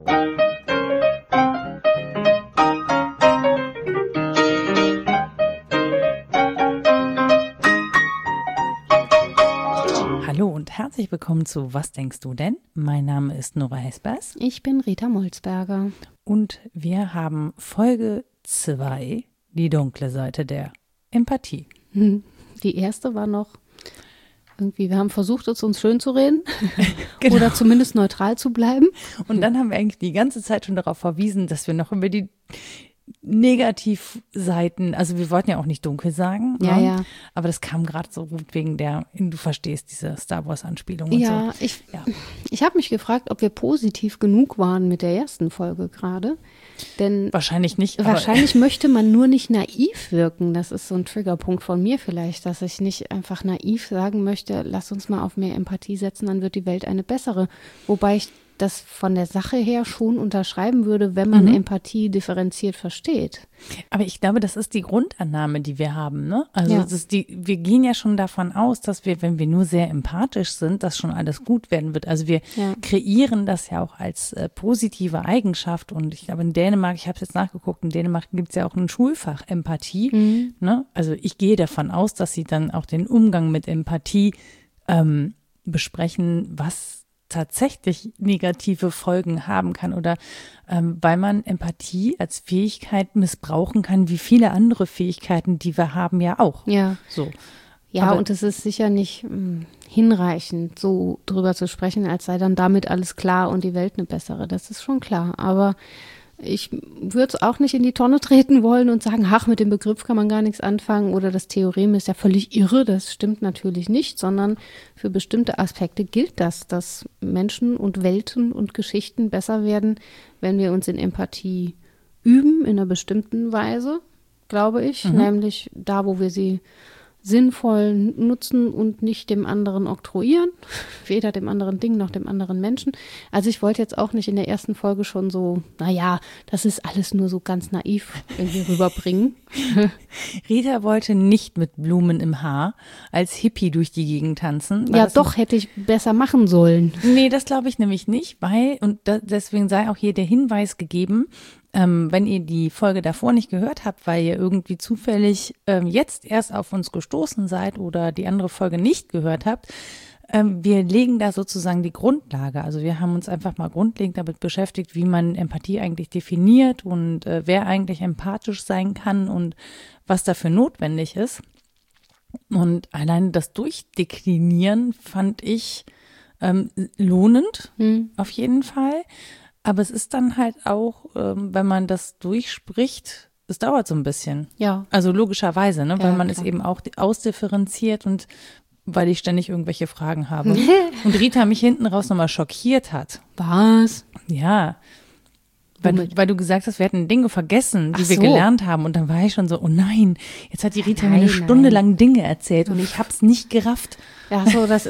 Hallo und herzlich willkommen zu Was denkst du denn? Mein Name ist Nora Hespers. Ich bin Rita Molzberger. Und wir haben Folge 2, die dunkle Seite der Empathie. Die erste war noch irgendwie, wir haben versucht, es uns schön zu reden Genau. Oder zumindest neutral zu bleiben. Und dann haben wir eigentlich die ganze Zeit schon darauf verwiesen, dass wir noch über die Negativseiten, also wir wollten ja auch nicht dunkel sagen, Ja, ne? ja. Aber das kam gerade so gut wegen der, du verstehst diese Star Wars Anspielung und Ja, so. ich habe mich gefragt, ob wir positiv genug waren mit der ersten Folge gerade. Denn Wahrscheinlich nicht. Aber wahrscheinlich möchte man nur nicht naiv wirken. Das ist so ein Triggerpunkt von mir vielleicht, dass ich nicht einfach naiv sagen möchte, lass uns mal auf mehr Empathie setzen, dann wird die Welt eine bessere. Wobei ich das von der Sache her schon unterschreiben würde, wenn man Empathie differenziert versteht. Aber ich glaube, das ist die Grundannahme, die wir haben, ne? Also Ja. wir gehen ja schon davon aus, dass wir, wenn wir nur sehr empathisch sind, dass schon alles gut werden wird. Also wir kreieren das ja auch als positive Eigenschaft. Und ich glaube, in Dänemark, ich habe es jetzt nachgeguckt, in Dänemark gibt es ja auch ein Schulfach Empathie. Ne? Also ich gehe davon aus, dass sie dann auch den Umgang mit Empathie besprechen, was tatsächlich negative Folgen haben kann oder weil man Empathie als Fähigkeit missbrauchen kann, wie viele andere Fähigkeiten, die wir haben, ja auch. Ja. So. Ja, Aber und es ist sicher nicht hinreichend, so drüber zu sprechen, als sei dann damit alles klar und die Welt eine bessere. Das ist schon klar. Aber ich würde es auch nicht in die Tonne treten wollen und sagen, ach, mit dem Begriff kann man gar nichts anfangen oder das Theorem ist ja völlig irre. Das stimmt natürlich nicht, sondern für bestimmte Aspekte gilt das, dass Menschen und Welten und Geschichten besser werden, wenn wir uns in Empathie üben, in einer bestimmten Weise, glaube ich, nämlich da, wo wir sie sinnvoll nutzen und nicht dem anderen oktroyieren, weder dem anderen Ding noch dem anderen Menschen. Also ich wollte jetzt auch nicht in der ersten Folge schon so, naja, das ist alles nur so ganz naiv irgendwie rüberbringen. Rita wollte nicht mit Blumen im Haar als Hippie durch die Gegend tanzen. Ja, doch, hätte ich besser machen sollen. Nee, das glaube ich nämlich nicht, weil, und deswegen sei auch hier der Hinweis gegeben, wenn ihr die Folge davor nicht gehört habt, weil ihr irgendwie zufällig jetzt erst auf uns gestoßen seid oder die andere Folge nicht gehört habt, wir legen da sozusagen die Grundlage. Also wir haben uns einfach mal grundlegend damit beschäftigt, wie man Empathie eigentlich definiert und wer eigentlich empathisch sein kann und was dafür notwendig ist. Und allein das Durchdeklinieren fand ich lohnend, auf jeden Fall. Aber es ist dann halt auch, wenn man das durchspricht, es dauert so ein bisschen. Ja. Also logischerweise, ne? Weil Ja, man klar. es eben auch ausdifferenziert und weil ich ständig irgendwelche Fragen habe. Und Rita mich hinten raus nochmal schockiert hat. Was? Ja. Womit? Weil du gesagt hast, wir hätten Dinge vergessen, die Ach wir so. gelernt haben. Und dann war ich schon so, oh nein, jetzt hat die Rita mir Nein, eine Stunde nein. lang Dinge erzählt und ich hab's nicht gerafft. Ja, so das,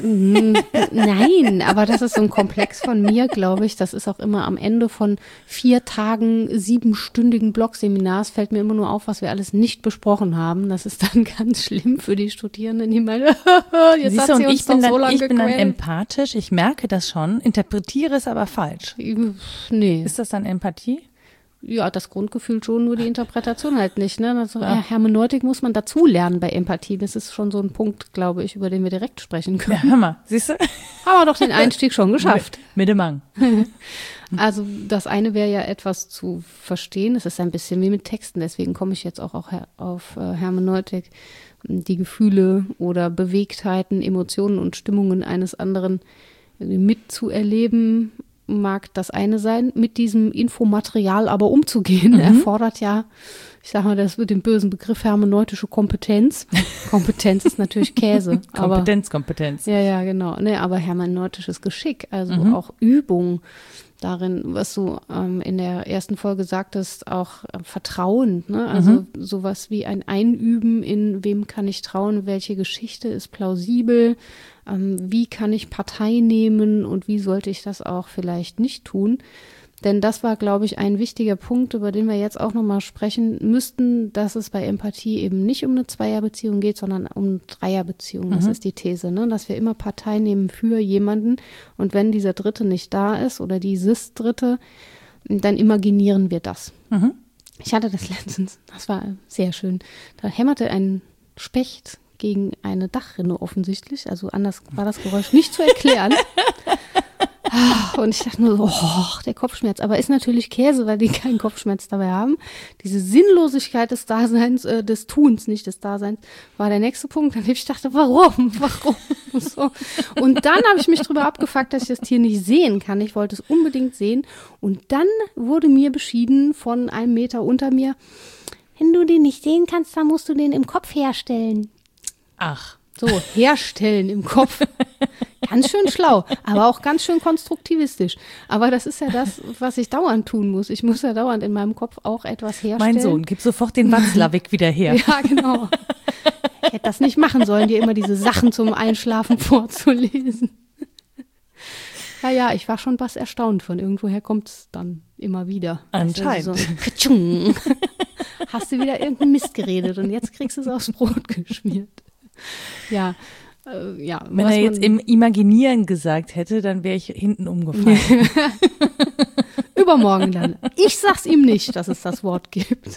nein, aber das ist so ein Komplex von mir, glaube ich. Das ist auch immer am Ende von 4 Tagen, 7-stündigen Blogseminars fällt mir immer nur auf, was wir alles nicht besprochen haben. Das ist dann ganz schlimm für die Studierenden, die meinen, jetzt Siehst hat du, sie und uns ich bin doch so dann, lange ich bin dann gequält. empathisch, ich merke das schon, interpretiere es aber falsch. Nee. Ist das dann Empathie? Ja, das Grundgefühl schon, nur die Interpretation halt nicht. Ne? Also, Hermeneutik muss man dazulernen bei Empathie. Das ist schon so ein Punkt, glaube ich, über den wir direkt sprechen können. Ja, hör mal, siehst du? Haben wir doch den Einstieg schon geschafft. Mit dem Mang. Also das eine wäre ja etwas zu verstehen. Es ist ein bisschen wie mit Texten. Deswegen komme ich jetzt auch auf Hermeneutik. Die Gefühle oder Bewegtheiten, Emotionen und Stimmungen eines anderen mitzuerleben, mag das eine sein, mit diesem Infomaterial aber umzugehen, erfordert ja, ich sage mal, das mit dem bösen Begriff hermeneutische Kompetenz. Kompetenz ist natürlich Käse. Kompetenz. Ja, genau. Nee, aber hermeneutisches Geschick, also auch Übung darin, was du in der ersten Folge sagtest, auch Vertrauen, ne? Also sowas wie ein Einüben in wem kann ich trauen, welche Geschichte ist plausibel, wie kann ich Partei nehmen und wie sollte ich das auch vielleicht nicht tun. Denn das war, glaube ich, ein wichtiger Punkt, über den wir jetzt auch nochmal sprechen müssten, dass es bei Empathie eben nicht um eine Zweierbeziehung geht, sondern um eine Dreierbeziehung. Das ist die These, ne? Dass wir immer Partei nehmen für jemanden und wenn dieser Dritte nicht da ist oder dieses Dritte, dann imaginieren wir das. Mhm. Ich hatte das letztens, das war sehr schön. Da hämmerte ein Specht gegen eine Dachrinne offensichtlich. Also anders war das Geräusch nicht zu erklären. Und ich dachte nur so, der Kopfschmerz. Aber ist natürlich Käse, weil die keinen Kopfschmerz dabei haben. Diese Sinnlosigkeit des Daseins, des Tuns, nicht des Daseins, war der nächste Punkt, an dem ich dachte, warum? So. Und dann habe ich mich drüber abgefuckt, dass ich das Tier nicht sehen kann. Ich wollte es unbedingt sehen. Und dann wurde mir beschieden von einem Meter unter mir, wenn du den nicht sehen kannst, dann musst du den im Kopf herstellen. Ach. So, herstellen im Kopf. Ganz schön schlau, aber auch ganz schön konstruktivistisch. Aber das ist ja das, was ich dauernd tun muss. Ich muss ja dauernd in meinem Kopf auch etwas herstellen. Mein Sohn, gib sofort den Watzlawick wieder her. Ja, genau. Ich hätte das nicht machen sollen, dir immer diese Sachen zum Einschlafen vorzulesen. Ja, ich war schon was erstaunt. Von irgendwoher kommt es dann immer wieder. Anscheinend. Also so, hast du wieder irgendeinen Mist geredet und jetzt kriegst du es aufs Brot geschmiert. Ja. Wenn er jetzt im Imaginieren gesagt hätte, dann wäre ich hinten umgefallen. Übermorgen dann. Ich sag's ihm nicht, dass es das Wort gibt.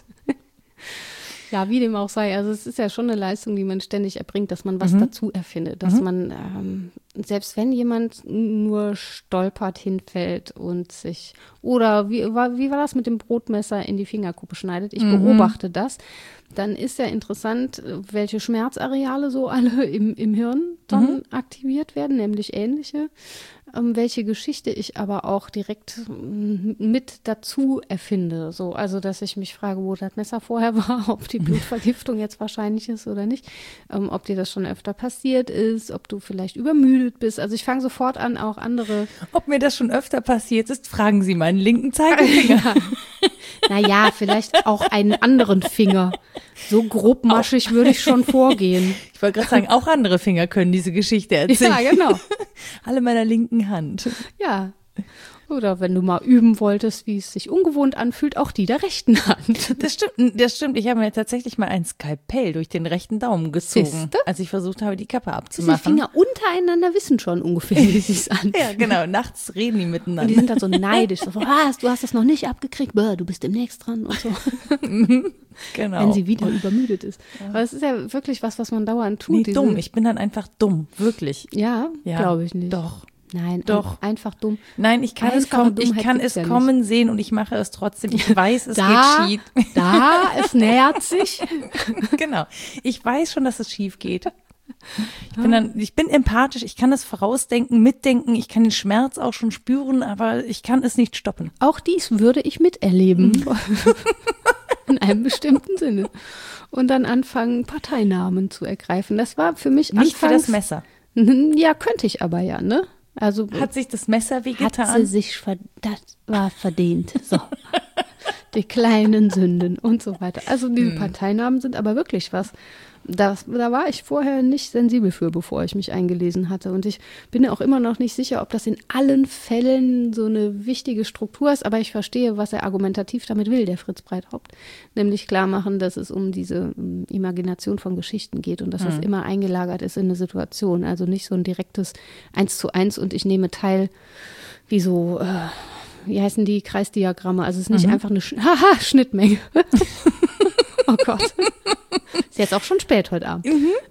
Ja, wie dem auch sei. Also es ist ja schon eine Leistung, die man ständig erbringt, dass man was dazu erfindet. Dass man, selbst wenn jemand nur stolpert, hinfällt und sich, oder wie war das mit dem Brotmesser in die Fingerkuppe schneidet, ich beobachte das, dann ist ja interessant, welche Schmerzareale so alle im Hirn dann aktiviert werden, nämlich ähnliche. Welche Geschichte ich aber auch direkt mit dazu erfinde. So, also, dass ich mich frage, wo das Messer vorher war, ob die Blutvergiftung jetzt wahrscheinlich ist oder nicht, ob dir das schon öfter passiert ist, ob du vielleicht übermüdet bist. Also ich fange sofort an, auch andere. Ob mir das schon öfter passiert ist, fragen Sie meinen linken Zeigefinger. Naja, vielleicht auch einen anderen Finger. So grobmaschig würde ich schon vorgehen. Ich wollte gerade sagen, auch andere Finger können diese Geschichte erzählen. Ja, genau. Alle meiner linken Hand. Ja. Oder wenn du mal üben wolltest, wie es sich ungewohnt anfühlt, auch die der rechten Hand. Das stimmt. Ich habe mir tatsächlich mal ein Skalpell durch den rechten Daumen gezogen, Siehste? als ich versucht habe, die Kappe Die abzumachen. Finger untereinander wissen schon ungefähr, wie es sich anfühlt. Ja, genau. Nachts reden die miteinander. Und die sind dann so neidisch. So, was, du hast das noch nicht abgekriegt? Bäh, du bist demnächst dran und so. Genau. Wenn sie wieder übermüdet ist. Aber es ist ja wirklich was man dauernd tut. Nee, dumm. Ich bin dann einfach dumm. Wirklich. Ja, glaube ich nicht. Doch. Nein, Doch. Einfach dumm. Nein, ich kann es Dummheit kommen sehen und ich mache es trotzdem. Ich weiß, es geht schief. Es nähert sich. Genau. Ich weiß schon, dass es schief geht. Ich bin empathisch, ich kann es vorausdenken, mitdenken, ich kann den Schmerz auch schon spüren, aber ich kann es nicht stoppen. Auch dies würde ich miterleben. In einem bestimmten Sinne. Und dann anfangen, Parteinamen zu ergreifen. Das war für mich nicht für das Messer. Ja, könnte ich aber ja, ne? Also hat sich das Messer wehgetan? Hat sie sich das war verdient. So. Die kleinen Sünden und so weiter. Also diese Parteinamen sind aber wirklich was. Da war ich vorher nicht sensibel für, bevor ich mich eingelesen hatte. Und ich bin ja auch immer noch nicht sicher, ob das in allen Fällen so eine wichtige Struktur ist. Aber ich verstehe, was er argumentativ damit will, der Fritz Breithaupt. Nämlich klar machen, dass es um diese Imagination von Geschichten geht und dass es immer eingelagert ist in eine Situation. Also nicht so ein direktes 1:1 und ich nehme teil, wie so, wie heißen die Kreisdiagramme? Also es ist nicht einfach eine Schnittmenge. Oh Gott. Ist jetzt auch schon spät heute Abend.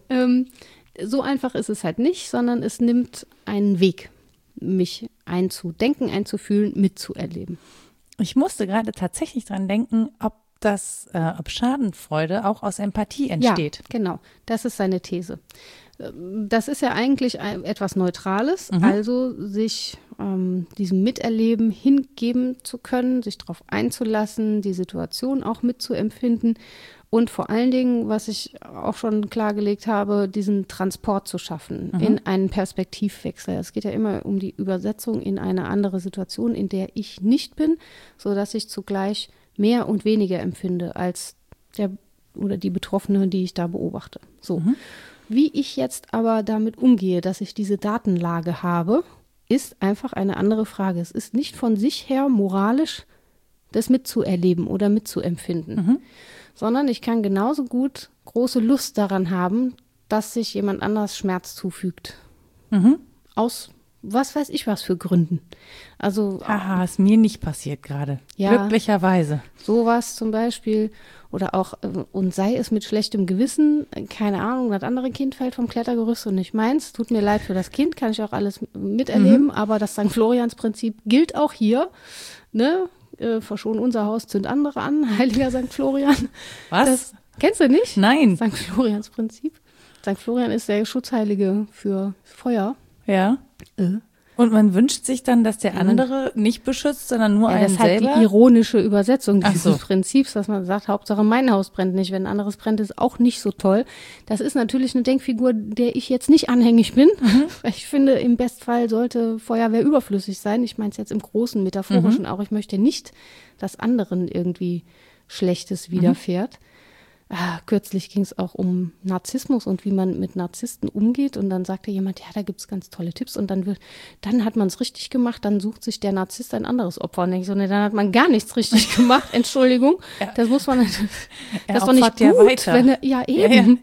So einfach ist es halt nicht, sondern es nimmt einen Weg, mich einzudenken, einzufühlen, mitzuerleben. Ich musste gerade tatsächlich dran denken, ob Schadenfreude auch aus Empathie entsteht. Ja, genau. Das ist seine These. Das ist ja eigentlich etwas Neutrales, also sich diesem Miterleben hingeben zu können, sich darauf einzulassen, die Situation auch mitzuempfinden und vor allen Dingen, was ich auch schon klargelegt habe, diesen Transport zu schaffen in einen Perspektivwechsel. Es geht ja immer um die Übersetzung in eine andere Situation, in der ich nicht bin, sodass ich zugleich mehr und weniger empfinde als der oder die Betroffene, die ich da beobachte. So. Wie ich jetzt aber damit umgehe, dass ich diese Datenlage habe, ist einfach eine andere Frage. Es ist nicht von sich her moralisch, das mitzuerleben oder mitzuempfinden, sondern ich kann genauso gut große Lust daran haben, dass sich jemand anders Schmerz zufügt. Aus was weiß ich was für Gründen. Also Haha, ist mir nicht passiert gerade. Ja. Glücklicherweise. sowas zum Beispiel oder auch, und sei es mit schlechtem Gewissen, keine Ahnung, das andere Kind fällt vom Klettergerüst und nicht meins, tut mir leid für das Kind, kann ich auch alles miterleben, aber das St. Florians-Prinzip gilt auch hier, ne? Verschon unser Haus, zünd andere an, heiliger St. Florian. Was? Das kennst du nicht? Nein. St. Florians-Prinzip. St. Florian ist der Schutzheilige für Feuer. Ja. Und man wünscht sich dann, dass der andere nicht beschützt, sondern nur Ja, einen das ist halt selber. die ironische Übersetzung Ach dieses so. Prinzips, dass man sagt, Hauptsache mein Haus brennt nicht, wenn ein anderes brennt, ist auch nicht so toll. Das ist natürlich eine Denkfigur, der ich jetzt nicht anhängig bin. Ich finde, im Bestfall sollte Feuerwehr überflüssig sein. Ich meine es jetzt im großen, metaphorischen auch. Ich möchte nicht, dass anderen irgendwie Schlechtes widerfährt. Kürzlich ging es auch um Narzissmus und wie man mit Narzissten umgeht. Und dann sagte jemand, ja, da gibt es ganz tolle Tipps. Und dann hat man es richtig gemacht, dann sucht sich der Narzisst ein anderes Opfer. Und denke ich so, ne, dann hat man gar nichts richtig gemacht. Entschuldigung, das muss man, das ist doch nicht opfert ja gut. weiter. Wenn ja, eben.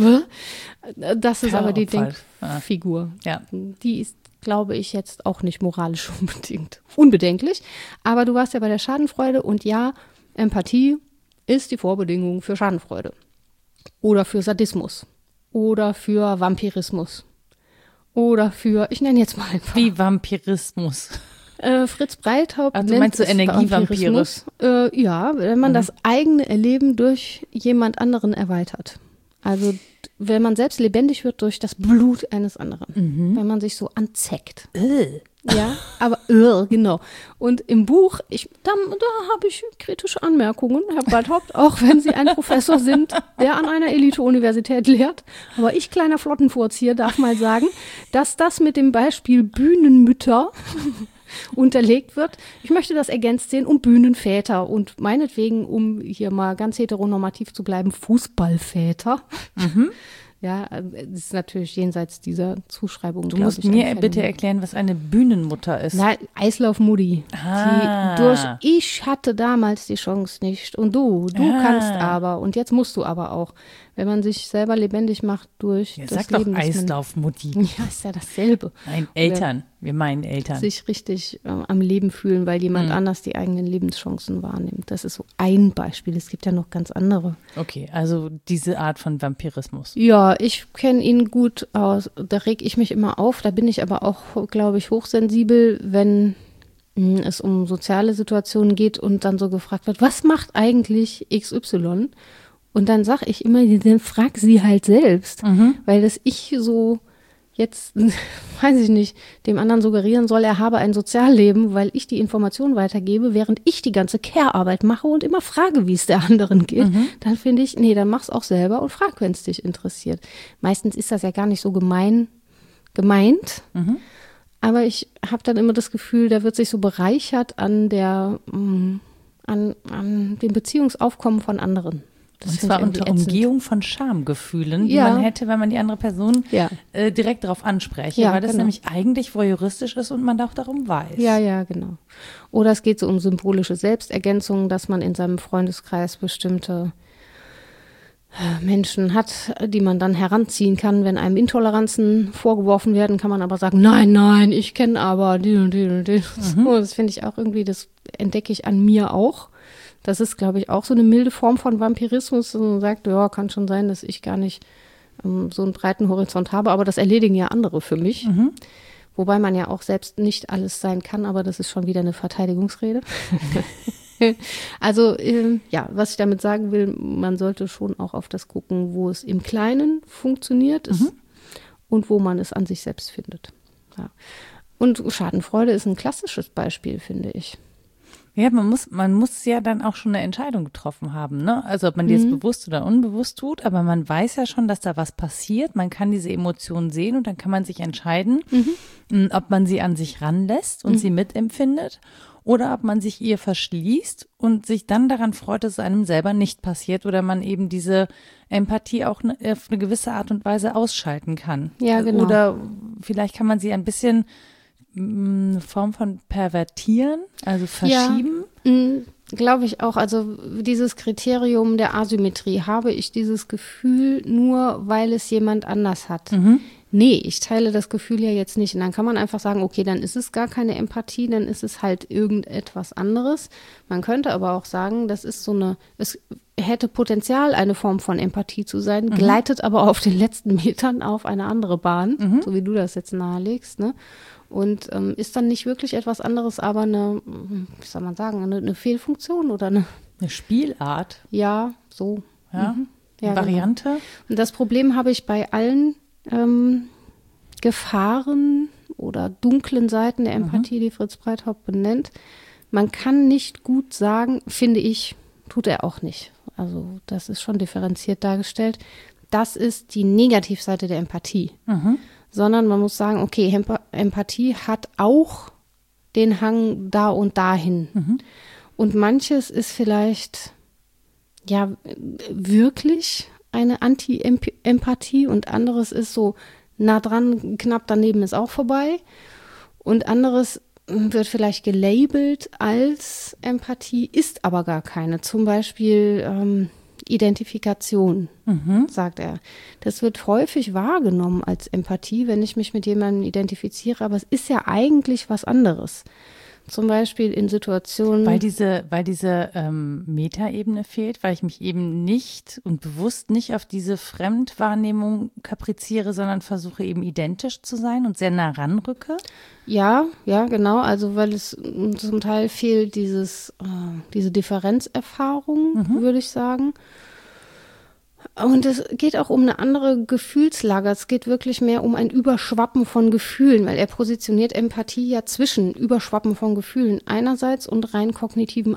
Das ist aber die Opfer. Denkfigur. Ja. Die ist, glaube ich, jetzt auch nicht moralisch unbedenklich. Aber du warst ja bei der Schadenfreude und ja, Empathie ist die Vorbedingung für Schadenfreude oder für Sadismus oder für Vampirismus oder für, ich nenne jetzt mal ein paar. Wie Vampirismus. Fritz Breithaupt Also nennt meinst du es Energievampire? Vampirismus. Ja, wenn man das eigene Erleben durch jemand anderen erweitert. Also wenn man selbst lebendig wird durch das Blut eines anderen. Wenn man sich so anzeckt. Ja, aber genau. Und im Buch, da habe ich kritische Anmerkungen, Herr Breithaupt, auch wenn Sie ein Professor sind, der an einer Elite-Universität lehrt. Aber ich, kleiner Flottenfurz hier, darf mal sagen, dass das mit dem Beispiel Bühnenmütter unterlegt wird. Ich möchte das ergänzt sehen um Bühnenväter und meinetwegen, um hier mal ganz heteronormativ zu bleiben, Fußballväter. Ja, das ist natürlich jenseits dieser Zuschreibung. Du musst mir bitte erklären, was eine Bühnenmutter ist. Na, Eislaufmutti. Ah. Ich hatte damals die Chance nicht und du kannst aber und jetzt musst du aber auch. Wenn man sich selber lebendig macht durch Ja, das sag doch Leben. Eislaufmutti. Ja, ist ja dasselbe. Nein, Eltern. Wir meinen Eltern. Sich richtig am Leben fühlen, weil jemand anders die eigenen Lebenschancen wahrnimmt. Das ist so ein Beispiel. Es gibt ja noch ganz andere. Okay, also diese Art von Vampirismus. Ja, ich kenne ihn gut aus. Da reg ich mich immer auf. Da bin ich aber auch, glaube ich, hochsensibel, wenn es um soziale Situationen geht und dann so gefragt wird, was macht eigentlich XY? Und dann sage ich immer, dann frag sie halt selbst. Weil das ich so jetzt, weiß ich nicht, dem anderen suggerieren soll, er habe ein Sozialleben, weil ich die Informationen weitergebe, während ich die ganze Care-Arbeit mache und immer frage, wie es der anderen geht, dann finde ich, nee, dann mach's auch selber und frag, wenn es dich interessiert. Meistens ist das ja gar nicht so gemeint, aber ich habe dann immer das Gefühl, da wird sich so bereichert an dem Beziehungsaufkommen von anderen. Das Und zwar unter Umgehung von Schamgefühlen, die man hätte, wenn man die andere Person direkt darauf anspreche, weil das nämlich eigentlich voyeuristisch ist und man auch darum weiß. Ja, genau. Oder es geht so um symbolische Selbstergänzung, dass man in seinem Freundeskreis bestimmte Menschen hat, die man dann heranziehen kann. Wenn einem Intoleranzen vorgeworfen werden, kann man aber sagen, nein, ich kenne aber die und die und die. So, das finde ich auch irgendwie, das entdecke ich an mir auch. Das ist, glaube ich, auch so eine milde Form von Vampirismus. Und man sagt, ja, kann schon sein, dass ich gar nicht so einen breiten Horizont habe, aber das erledigen ja andere für mich. Wobei man ja auch selbst nicht alles sein kann, aber das ist schon wieder eine Verteidigungsrede. Also, was ich damit sagen will, man sollte schon auch auf das gucken, wo es im Kleinen funktioniert ist und wo man es an sich selbst findet. Ja. Und Schadenfreude ist ein klassisches Beispiel, finde ich. Ja, man muss ja dann auch schon eine Entscheidung getroffen haben, ne? Also ob man die jetzt bewusst oder unbewusst tut, aber man weiß ja schon, dass da was passiert. Man kann diese Emotionen sehen und dann kann man sich entscheiden, ob man sie an sich ranlässt und sie mitempfindet oder ob man sich ihr verschließt und sich dann daran freut, dass es einem selber nicht passiert oder man eben diese Empathie auch auf eine gewisse Art und Weise ausschalten kann. Ja, genau. Oder vielleicht kann man sie ein bisschen eine Form von pervertieren, also verschieben? Ja, glaube ich auch. Also dieses Kriterium der Asymmetrie, habe ich dieses Gefühl nur, weil es jemand anders hat. Nee, ich teile das Gefühl ja jetzt nicht. Und dann kann man einfach sagen, okay, dann ist es gar keine Empathie, dann ist es halt irgendetwas anderes. Man könnte aber auch sagen, das ist es hätte Potenzial, eine Form von Empathie zu sein, gleitet aber auf den letzten Metern auf eine andere Bahn, so wie du das jetzt nahelegst, ne? Und ist dann nicht wirklich etwas anderes, aber wie soll man sagen, eine Fehlfunktion oder eine Spielart. Ja, so. Ja, Ja, Variante. Genau. Und das Problem habe ich bei allen Gefahren oder dunklen Seiten der Empathie, die Fritz Breithaupt benennt. Man kann nicht gut sagen, finde ich, tut er auch nicht. Also das ist schon differenziert dargestellt. Das ist die Negativseite der Empathie. Sondern man muss sagen, okay, Empathie hat auch den Hang da und dahin. Und manches ist vielleicht ja wirklich eine Anti-Empathie und anderes ist so nah dran, knapp daneben ist auch vorbei. Und anderes wird vielleicht gelabelt als Empathie, ist aber gar keine. Zum Beispiel Identifikation, sagt er. Das wird häufig wahrgenommen als Empathie, wenn ich mich mit jemandem identifiziere, aber es ist ja eigentlich was anderes. Zum Beispiel in Situationen. Weil diese Metaebene fehlt, weil ich mich eben nicht und bewusst nicht auf diese Fremdwahrnehmung kapriziere, sondern versuche eben identisch zu sein und sehr nah ranrücke. Ja, genau. Also weil es zum Teil fehlt diese Differenzerfahrung, würde ich sagen. Und es geht auch um eine andere Gefühlslage. Es geht wirklich mehr um ein Überschwappen von Gefühlen, weil er positioniert Empathie ja zwischen Überschwappen von Gefühlen einerseits und rein kognitiven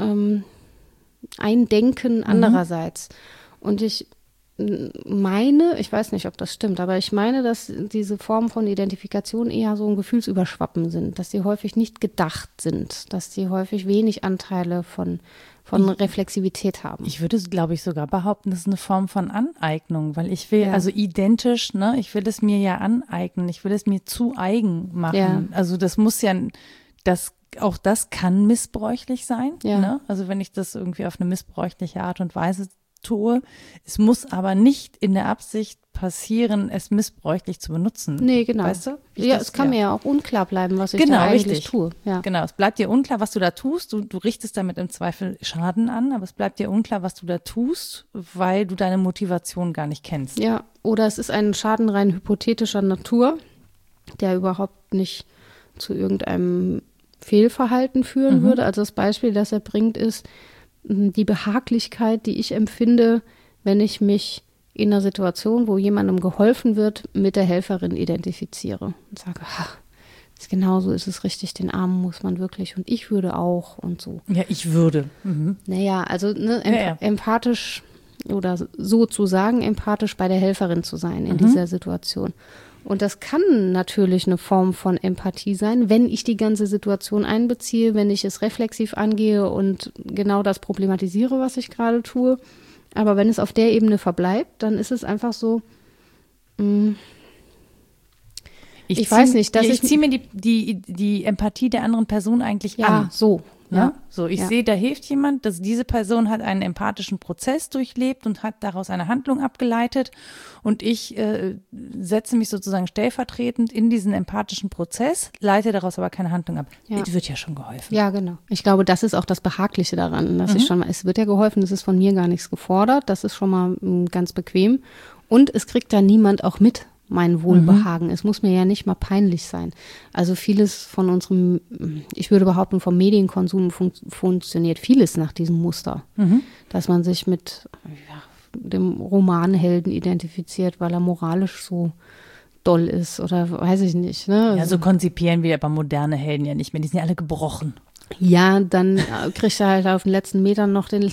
Eindenken andererseits. Und ich meine, ich weiß nicht, ob das stimmt, aber ich meine, dass diese Formen von Identifikation eher so ein Gefühlsüberschwappen sind, dass sie häufig nicht gedacht sind, dass sie häufig wenig Anteile von Reflexivität haben. Ich würde, glaube ich, sogar behaupten, das ist eine Form von Aneignung, weil ich will, also identisch, ne, ich will es mir ja aneignen, ich will es mir zu eigen machen. Ja. Also das muss ja, auch das kann missbräuchlich sein, Ja. ne? Also wenn ich das irgendwie auf eine missbräuchliche Art und Weise tue, es muss aber nicht in der Absicht passieren, es missbräuchlich zu benutzen. Nee, genau. Weißt du? Es kann mir ja auch unklar bleiben, was ich da eigentlich tue. Ja. Genau, es bleibt dir unklar, was du da tust. Du richtest damit im Zweifel Schaden an, aber es bleibt dir unklar, was du da tust, weil du deine Motivation gar nicht kennst. Ja, oder es ist ein Schaden rein hypothetischer Natur, der überhaupt nicht zu irgendeinem Fehlverhalten führen würde. Also das Beispiel, das er bringt, ist die Behaglichkeit, die ich empfinde, wenn ich mich in einer Situation, wo jemandem geholfen wird, mit der Helferin identifiziere und sage, genauso ist es richtig, den Armen muss man wirklich und ich würde auch und so. Ja, ich würde. Naja, also empathisch oder sozusagen empathisch bei der Helferin zu sein in dieser Situation. Und das kann natürlich eine Form von Empathie sein, wenn ich die ganze Situation einbeziehe, wenn ich es reflexiv angehe und genau das problematisiere, was ich gerade tue. Aber wenn es auf der Ebene verbleibt, dann ist es einfach so, ich weiß nicht, dass ich ziehe mir die Empathie der anderen Person eigentlich an. Ja, so. Ja, so ich sehe, da hilft jemand, dass diese Person hat einen empathischen Prozess durchlebt und hat daraus eine Handlung abgeleitet und ich setze mich sozusagen stellvertretend in diesen empathischen Prozess, leite daraus aber keine Handlung ab. Ja. Es wird ja schon geholfen. Ja, genau. Ich glaube, das ist auch das Behagliche daran, dass es wird ja geholfen, es ist von mir gar nichts gefordert, das ist schon mal ganz bequem und es kriegt da niemand auch mit. Mein Wohlbehagen. Es muss mir ja nicht mal peinlich sein. Also vieles von unserem, ich würde behaupten, vom Medienkonsum funktioniert vieles nach diesem Muster. Dass man sich mit dem Romanhelden identifiziert, weil er moralisch so doll ist oder weiß ich nicht. Ne? Ja, so konzipieren wir aber moderne Helden ja nicht mehr. Die sind ja alle gebrochen. Ja, dann kriegt er halt auf den letzten Metern noch den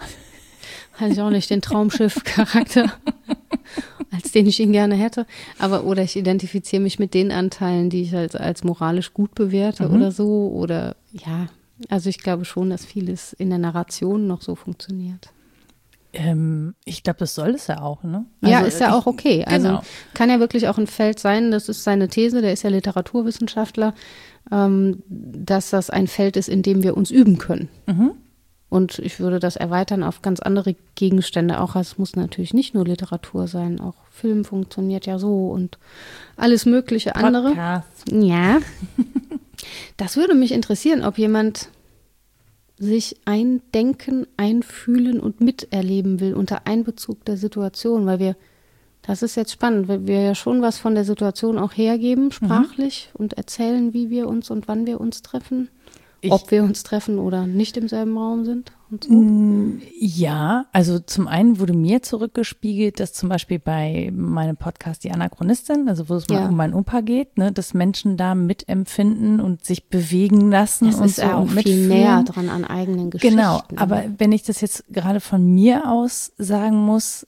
Traumschiff-Charakter. Als den ich ihn gerne hätte. Oder ich identifiziere mich mit den Anteilen, die ich als moralisch gut bewerte oder so. Oder ja, also ich glaube schon, dass vieles in der Narration noch so funktioniert. Ich glaube, das soll es ja auch, ne? Ja, ist ja auch okay. Also genau. Kann ja wirklich auch ein Feld sein, das ist seine These, der ist ja Literaturwissenschaftler, dass das ein Feld ist, in dem wir uns üben können. Und ich würde das erweitern auf ganz andere Gegenstände. Auch es muss natürlich nicht nur Literatur sein, auch Film funktioniert ja so und alles mögliche andere. Podcast. Ja, das würde mich interessieren, ob jemand sich eindenken, einfühlen und miterleben will unter Einbezug der Situation, weil das ist jetzt spannend, weil wir ja schon was von der Situation auch hergeben, sprachlich und erzählen, wie wir uns und wann wir uns treffen, ob wir uns treffen oder nicht im selben Raum sind und so. Ja, also zum einen wurde mir zurückgespiegelt, dass zum Beispiel bei meinem Podcast Die Anachronistin, also wo es mal um meinen Opa geht, ne, dass Menschen da mitempfinden und sich bewegen lassen. Das und ist so ja auch viel näher dran an eigenen Geschichten. Genau, aber wenn ich das jetzt gerade von mir aus sagen muss,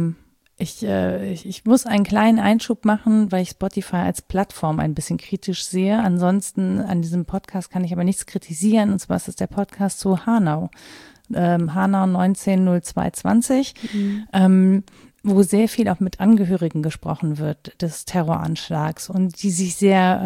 ich muss einen kleinen Einschub machen, weil ich Spotify als Plattform ein bisschen kritisch sehe. Ansonsten an diesem Podcast kann ich aber nichts kritisieren. Und zwar ist es der Podcast zu Hanau. Hanau 190220, wo sehr viel auch mit Angehörigen gesprochen wird des Terroranschlags und die sich sehr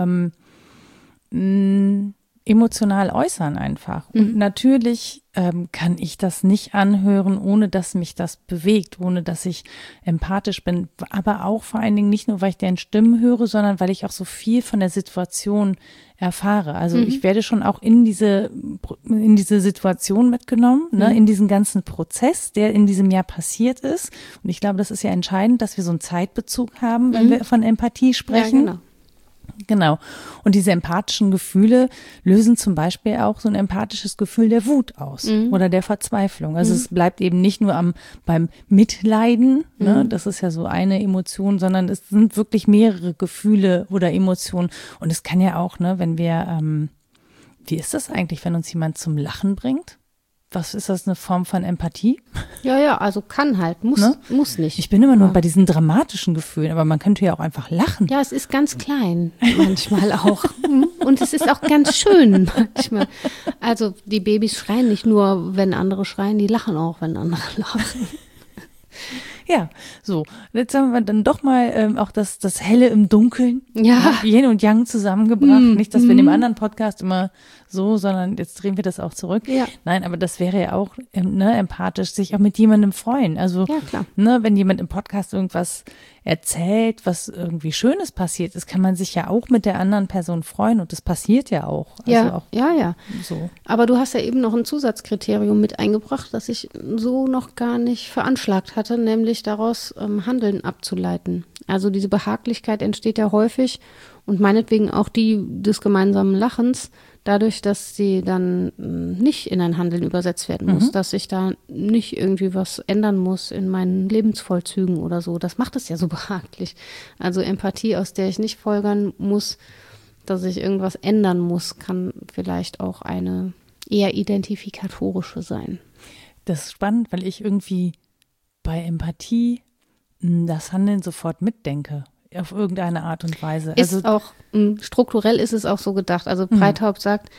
emotional äußern einfach. Und natürlich kann ich das nicht anhören, ohne dass mich das bewegt, ohne dass ich empathisch bin. Aber auch vor allen Dingen nicht nur, weil ich deren Stimmen höre, sondern weil ich auch so viel von der Situation erfahre. Also ich werde schon auch in diese Situation mitgenommen, ne, in diesen ganzen Prozess, der in diesem Jahr passiert ist. Und ich glaube, das ist ja entscheidend, dass wir so einen Zeitbezug haben, wenn wir von Empathie sprechen. Ja, Genau. Und diese empathischen Gefühle lösen zum Beispiel auch so ein empathisches Gefühl der Wut aus oder der Verzweiflung. Also es bleibt eben nicht nur beim Mitleiden, ne? Das ist ja so eine Emotion, sondern es sind wirklich mehrere Gefühle oder Emotionen. Und es kann ja auch, ne, wenn wir, wie ist das eigentlich, wenn uns jemand zum Lachen bringt? Was ist das, eine Form von Empathie? Ja, also kann halt, muss nicht. Ich bin immer nur bei diesen dramatischen Gefühlen, aber man könnte ja auch einfach lachen. Ja, es ist ganz klein, manchmal auch. Und es ist auch ganz schön manchmal. Also die Babys schreien nicht nur, wenn andere schreien, die lachen auch, wenn andere lachen. Ja, so. Jetzt haben wir dann doch mal auch das Helle im Dunkeln, Ja. Yin und Yang zusammengebracht. Nicht, dass wir in dem anderen Podcast immer so, sondern jetzt drehen wir das auch zurück. Ja. Nein, aber das wäre ja auch empathisch, sich auch mit jemandem freuen. Also, Ja, klar. ne, wenn jemand im Podcast irgendwas erzählt, was irgendwie Schönes passiert ist, kann man sich ja auch mit der anderen Person freuen und das passiert ja auch. Also Ja, auch ja. so. Aber du hast ja eben noch ein Zusatzkriterium mit eingebracht, das ich so noch gar nicht veranschlagt hatte, nämlich daraus Handeln abzuleiten. Also diese Behaglichkeit entsteht ja häufig und meinetwegen auch die des gemeinsamen Lachens, dadurch, dass sie dann nicht in ein Handeln übersetzt werden muss, dass ich da nicht irgendwie was ändern muss in meinen Lebensvollzügen oder so. Das macht es ja so behaglich. Also Empathie, aus der ich nicht folgern muss, dass ich irgendwas ändern muss, kann vielleicht auch eine eher identifikatorische sein. Das ist spannend, weil ich irgendwie bei Empathie das Handeln sofort mitdenke, auf irgendeine Art und Weise. Ist auch, strukturell ist es auch so gedacht. Also Breithaupt sagt,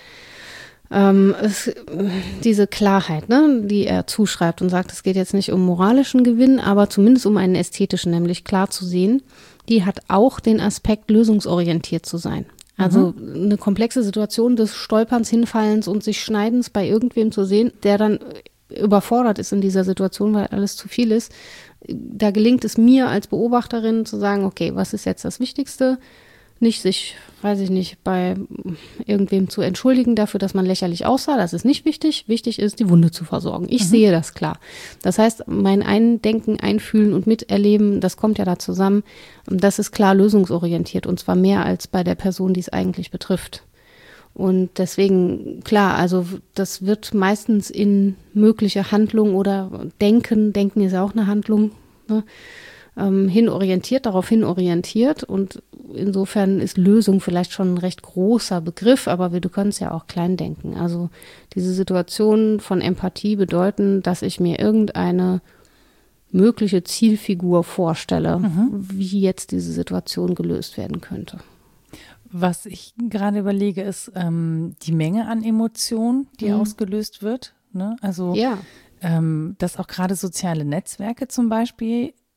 diese Klarheit, ne, die er zuschreibt und sagt, es geht jetzt nicht um moralischen Gewinn, aber zumindest um einen ästhetischen, nämlich klar zu sehen, die hat auch den Aspekt, lösungsorientiert zu sein. Also eine komplexe Situation des Stolperns, Hinfallens und sich Schneidens bei irgendwem zu sehen, der dann überfordert ist in dieser Situation, weil alles zu viel ist. Da gelingt es mir als Beobachterin zu sagen, okay, was ist jetzt das Wichtigste? Nicht sich, weiß ich nicht, bei irgendwem zu entschuldigen dafür, dass man lächerlich aussah. Das ist nicht wichtig. Wichtig ist, die Wunde zu versorgen. Ich sehe das klar. Das heißt, mein Eindenken, Einfühlen und Miterleben, das kommt ja da zusammen. Das ist klar lösungsorientiert und zwar mehr als bei der Person, die es eigentlich betrifft. Und deswegen, klar, also das wird meistens in mögliche Handlung oder Denken ist ja auch eine Handlung, ne, darauf hinorientiert. Und insofern ist Lösung vielleicht schon ein recht großer Begriff, aber du kannst ja auch klein denken. Also diese Situationen von Empathie bedeuten, dass ich mir irgendeine mögliche Zielfigur vorstelle, wie jetzt diese Situation gelöst werden könnte. Was ich gerade überlege, ist die Menge an Emotionen, die ausgelöst wird. Ne? Also, dass auch gerade soziale Netzwerke zum Beispiel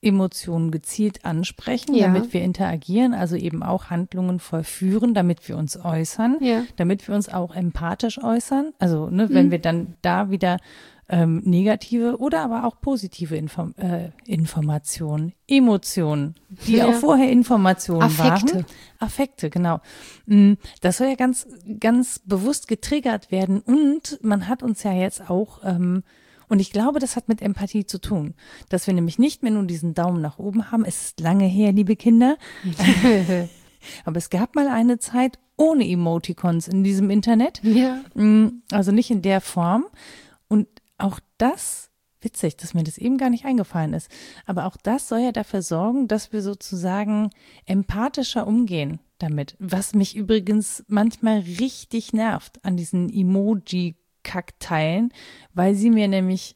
Emotionen gezielt ansprechen, Ja. damit wir interagieren, also eben auch Handlungen vollführen, damit wir uns äußern, Ja. damit wir uns auch empathisch äußern. Also wenn wir dann da wieder negative oder aber auch positive Informationen, Emotionen, die Ja. auch vorher Informationen Affekte. waren. Affekte, genau. Das soll ja ganz, ganz bewusst getriggert werden und man hat uns ja jetzt auch und ich glaube, das hat mit Empathie zu tun, dass wir nämlich nicht mehr nur diesen Daumen nach oben haben. Es ist lange her, liebe Kinder. Aber es gab mal eine Zeit ohne Emoticons in diesem Internet. Ja. Also nicht in der Form. Und auch das, witzig, dass mir das eben gar nicht eingefallen ist, aber auch das soll ja dafür sorgen, dass wir sozusagen empathischer umgehen damit. Was mich übrigens manchmal richtig nervt an diesen Emoji-Kackteilen, weil sie mir nämlich,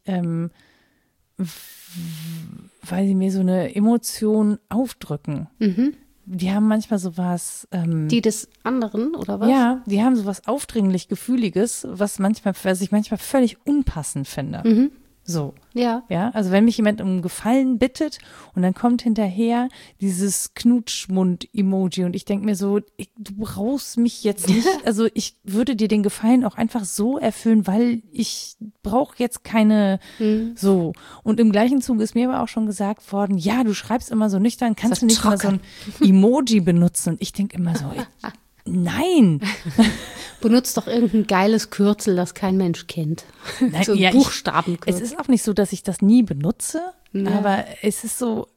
weil sie mir so eine Emotion aufdrücken. Die haben manchmal sowas. Die des anderen, oder was? Ja, die haben sowas aufdringlich Gefühliges, was ich manchmal völlig unpassend finde. So. Ja. Ja, also wenn mich jemand um Gefallen bittet und dann kommt hinterher dieses Knutschmund-Emoji und ich denke mir so, du brauchst mich jetzt nicht, also ich würde dir den Gefallen auch einfach so erfüllen, weil ich brauche jetzt keine so. Und im gleichen Zug ist mir aber auch schon gesagt worden, ja, du schreibst immer so nüchtern, kannst du nicht mal so ein Emoji benutzen? Und ich denke immer so, nein. Benutzt doch irgendein geiles Kürzel, das kein Mensch kennt. Nein, So ein ja, Buchstabenkürzel. Es ist auch nicht so, dass ich das nie benutze, Ja. aber es ist so,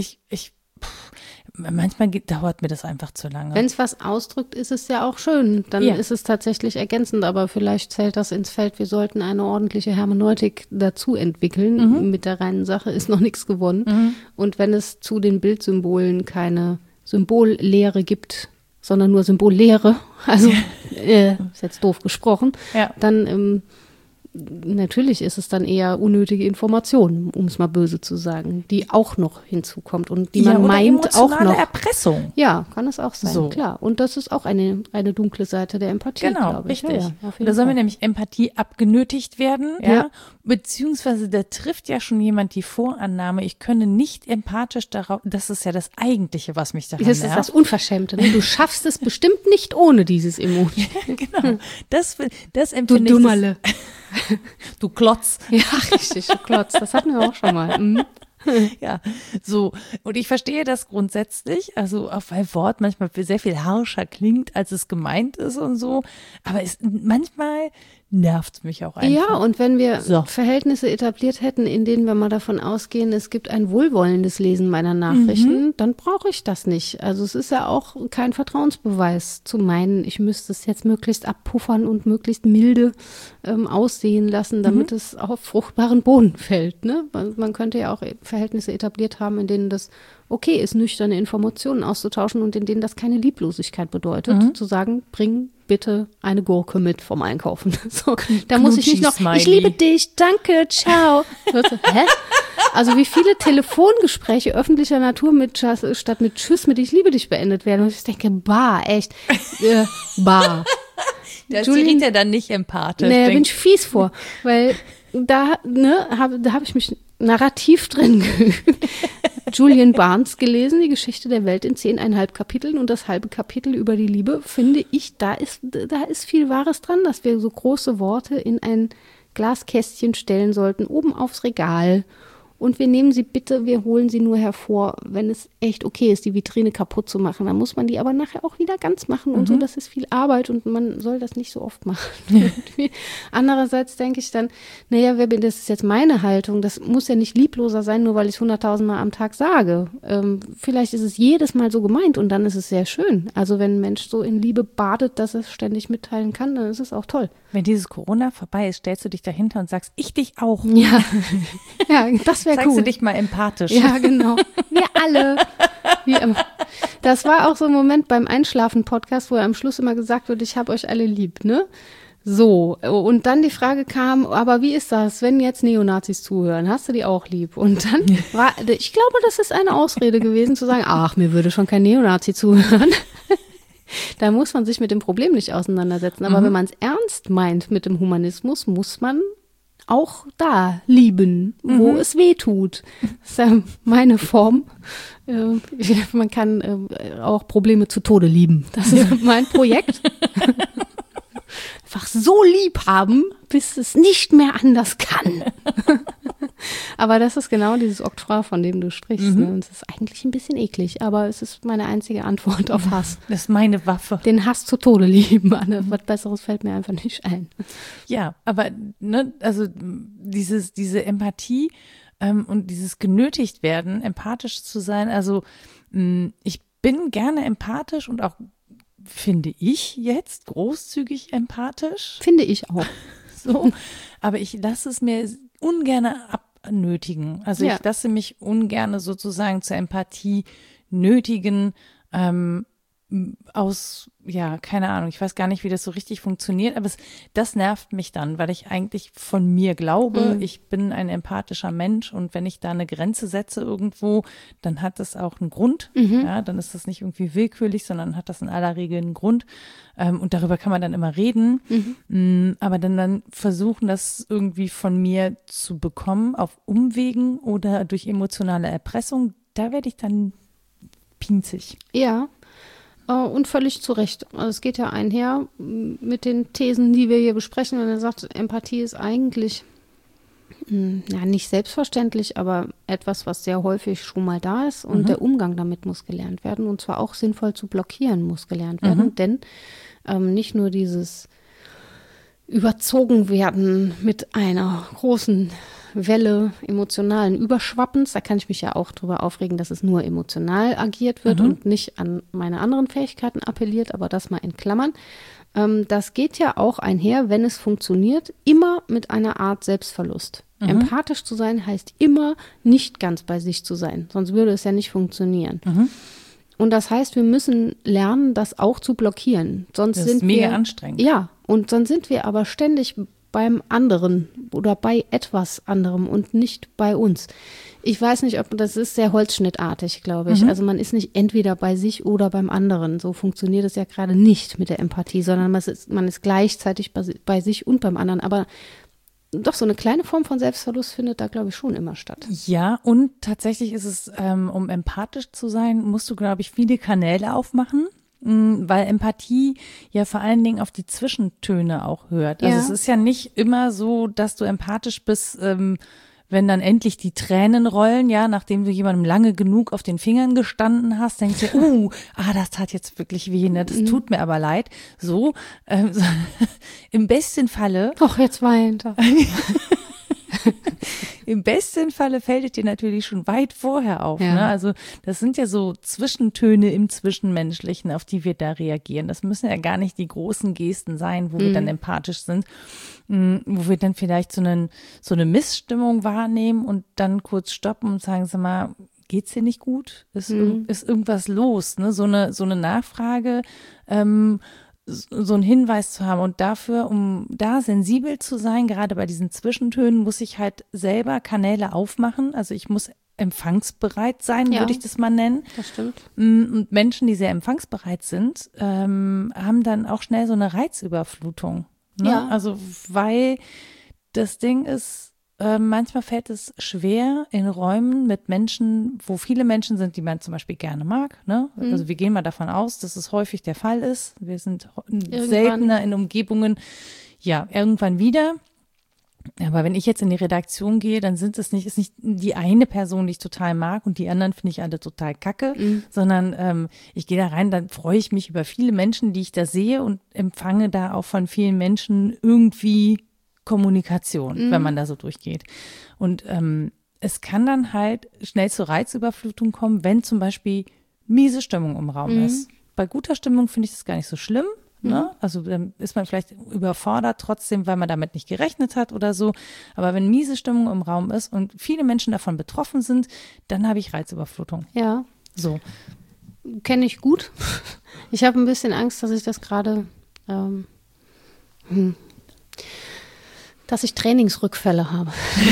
manchmal dauert mir das einfach zu lange. Wenn es was ausdrückt, ist es ja auch schön. Dann Ja. ist es tatsächlich ergänzend, aber vielleicht zählt das ins Feld. Wir sollten eine ordentliche Hermeneutik dazu entwickeln. Mit der reinen Sache ist noch nichts gewonnen. Und wenn es zu den Bildsymbolen keine Symbollehre gibt, sondern nur Symbollehre, also ist jetzt doof gesprochen, Ja. dann natürlich ist es dann eher unnötige Information, um es mal böse zu sagen, die auch noch hinzukommt und die man oder meint auch emotionale noch. Erpressung. Ja, kann es auch sein, So. klar. Und das ist auch eine dunkle Seite der Empathie, Genau, glaube ich. richtig. Ja, ja, auf jeden Da soll mir Fall. nämlich Empathie abgenötigt werden, ja. Ja. Beziehungsweise da trifft ja schon jemand die Vorannahme, ich könne nicht empathisch darauf, das ist ja das Eigentliche, was mich daran Das ist nervt. das Unverschämte. Ne? Du schaffst es bestimmt nicht ohne dieses Emoji. Genau, das Du empfinde ich. Dummerle. Du Klotz. Ja, richtig, du Klotz. Das hatten wir auch schon mal. Mhm. Ja, so. Und ich verstehe das grundsätzlich, also auch weil Wort manchmal sehr viel harscher klingt, als es gemeint ist und so. Aber manchmal nervt mich auch einfach. Ja, und wenn wir So. Verhältnisse etabliert hätten, in denen wir mal davon ausgehen, es gibt ein wohlwollendes Lesen meiner Nachrichten, dann brauche ich das nicht. Also es ist ja auch kein Vertrauensbeweis zu meinen, ich müsste es jetzt möglichst abpuffern und möglichst milde aussehen lassen, damit es auf fruchtbaren Boden fällt. Ne? Man könnte ja auch Verhältnisse etabliert haben, in denen das okay ist, nüchterne Informationen auszutauschen und in denen das keine Lieblosigkeit bedeutet, zu sagen, bring bitte eine Gurke mit vom Einkaufen. So, da muss ich nicht noch, Knutschi-Smiley. ich liebe dich, danke, ciao. Hä? Also wie viele Telefongespräche öffentlicher Natur statt mit Tschüss, mit ich liebe dich beendet werden. Und ich denke, echt, bah. Da ist Julian- die Rita dann nicht empathisch. Nee, da bin denkt, ich fies vor, weil da hab ich mich narrativ drin geübt. Julian Barnes gelesen, die Geschichte der Welt in 10,5 Kapiteln und das halbe Kapitel über die Liebe, finde ich, da ist viel Wahres dran, dass wir so große Worte in ein Glaskästchen stellen sollten, oben aufs Regal. Und wir nehmen sie bitte, wir holen sie nur hervor, wenn es echt okay ist, die Vitrine kaputt zu machen. Dann muss man die aber nachher auch wieder ganz machen und so. Das ist viel Arbeit und man soll das nicht so oft machen. Andererseits denke ich dann, naja, das ist jetzt meine Haltung. Das muss ja nicht liebloser sein, nur weil ich es 100.000 Mal am Tag sage. Vielleicht ist es jedes Mal so gemeint und dann ist es sehr schön. Also wenn ein Mensch so in Liebe badet, dass er es ständig mitteilen kann, dann ist es auch toll. wenn dieses Corona vorbei ist, stellst du dich dahinter und sagst, ich dich auch. Ja, ja, das wäre Zeigst cool. du dich mal empathisch. Ja, genau. Wir alle. Wie immer. Das war auch so ein Moment beim Einschlafen-Podcast, wo am Schluss immer gesagt wird, ich habe euch alle lieb, ne? So, und dann die Frage kam, aber wie ist das, wenn jetzt Neonazis zuhören? Hast du die auch lieb? Und dann ich glaube, das ist eine Ausrede gewesen, zu sagen, ach, mir würde schon kein Neonazi zuhören. Da muss man sich mit dem Problem nicht auseinandersetzen. Aber wenn man es ernst meint mit dem Humanismus, muss man auch da lieben, wo es weh tut. Das ist ja meine Form. Man kann auch Probleme zu Tode lieben. Das ist mein Projekt. Einfach so lieb haben, bis es nicht mehr anders kann. Aber das ist genau dieses Octroi, von dem du sprichst. Ne? Und es ist eigentlich ein bisschen eklig, aber es ist meine einzige Antwort auf Hass. Das ist meine Waffe. Den Hass zu Tode lieben. Was Besseres fällt mir einfach nicht ein. Ja, aber ne, also diese Empathie und dieses genötigt werden, empathisch zu sein. Also ich bin gerne empathisch und auch, finde ich jetzt, großzügig empathisch. Finde ich auch. So, aber ich lasse es mir ungern abnötigen. Also ich lasse mich ungern sozusagen zur Empathie nötigen, aus, ja, keine Ahnung, ich weiß gar nicht, wie das so richtig funktioniert, aber das nervt mich dann, weil ich eigentlich von mir glaube, ich bin ein empathischer Mensch und wenn ich da eine Grenze setze irgendwo, dann hat das auch einen Grund, ja, dann ist das nicht irgendwie willkürlich, sondern hat das in aller Regel einen Grund und darüber kann man dann immer reden, aber dann versuchen, das irgendwie von mir zu bekommen auf Umwegen oder durch emotionale Erpressung, da werde ich dann pinzig. Ja. Und völlig zu Recht. Also es geht ja einher mit den Thesen, die wir hier besprechen. Wenn er sagt, Empathie ist eigentlich nicht selbstverständlich, aber etwas, was sehr häufig schon mal da ist. Und der Umgang damit muss gelernt werden. Und zwar auch sinnvoll zu blockieren muss gelernt werden. Denn nicht nur dieses überzogen werden mit einer großen Welle emotionalen Überschwappens, da kann ich mich ja auch drüber aufregen, dass es nur emotional agiert wird und nicht an meine anderen Fähigkeiten appelliert, aber das mal in Klammern. Das geht ja auch einher, wenn es funktioniert, immer mit einer Art Selbstverlust. Empathisch zu sein heißt immer nicht ganz bei sich zu sein, sonst würde es ja nicht funktionieren. Und das heißt, wir müssen lernen, das auch zu blockieren. Sonst das sind ist mega wir, anstrengend. Ja, und dann sind wir aber ständig beim anderen oder bei etwas anderem und nicht bei uns. Ich weiß nicht, ob das ist sehr holzschnittartig, glaube ich. Also man ist nicht entweder bei sich oder beim anderen. So funktioniert es ja gerade nicht mit der Empathie, sondern man ist gleichzeitig bei sich und beim anderen. Aber doch so eine kleine Form von Selbstverlust findet da, glaube ich, schon immer statt. Ja, und tatsächlich ist es, um empathisch zu sein, musst du, glaube ich, viele Kanäle aufmachen. Weil Empathie ja vor allen Dingen auf die Zwischentöne auch hört. Also es ist ja nicht immer so, dass du empathisch bist, wenn dann endlich die Tränen rollen, ja, nachdem du jemandem lange genug auf den Fingern gestanden hast, denkst du, das tat jetzt wirklich weh, ne? Das tut mir aber leid. So, im besten Falle. Ach, jetzt weint er. Im besten Falle fällt es dir natürlich schon weit vorher auf. Ja. Ne? Also das sind ja so Zwischentöne im Zwischenmenschlichen, auf die wir da reagieren. Das müssen ja gar nicht die großen Gesten sein, wo wir dann empathisch sind, wo wir dann vielleicht so eine Missstimmung wahrnehmen und dann kurz stoppen und sagen, sag mal, geht's dir nicht gut? Ist irgendwas los? Ne? So eine Nachfrage, so einen Hinweis zu haben und dafür, um da sensibel zu sein, gerade bei diesen Zwischentönen, muss ich halt selber Kanäle aufmachen. Also ich muss empfangsbereit sein, würde ich das mal nennen. Das stimmt. Und Menschen, die sehr empfangsbereit sind, haben dann auch schnell so eine Reizüberflutung. Ne? Ja. Also weil das Ding ist, manchmal fällt es schwer in Räumen mit Menschen, wo viele Menschen sind, die man zum Beispiel gerne mag. Ne? Also wir gehen mal davon aus, dass es häufig der Fall ist. Wir sind seltener in Umgebungen, ja, irgendwann wieder. Aber wenn ich jetzt in die Redaktion gehe, dann ist nicht die eine Person, die ich total mag und die anderen finde ich alle total kacke, sondern ich gehe da rein, dann freue ich mich über viele Menschen, die ich da sehe und empfange da auch von vielen Menschen irgendwie Kommunikation, wenn man da so durchgeht. Und es kann dann halt schnell zur Reizüberflutung kommen, wenn zum Beispiel miese Stimmung im Raum ist. Bei guter Stimmung finde ich das gar nicht so schlimm. Ne? Also dann ist man vielleicht überfordert trotzdem, weil man damit nicht gerechnet hat oder so. Aber wenn miese Stimmung im Raum ist und viele Menschen davon betroffen sind, dann habe ich Reizüberflutung. Ja. So. Kenne ich gut. Ich habe ein bisschen Angst, dass ich das gerade dass ich Trainingsrückfälle habe.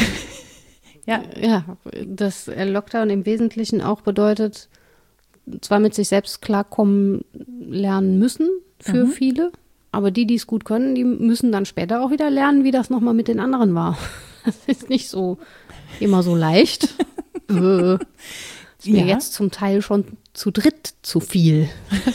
Ja, dass Lockdown im Wesentlichen auch bedeutet, zwar mit sich selbst klarkommen lernen müssen für viele, aber die es gut können, die müssen dann später auch wieder lernen, wie das nochmal mit den anderen war. Das ist nicht so immer so leicht. Ist mir jetzt zum Teil schon zu dritt zu viel.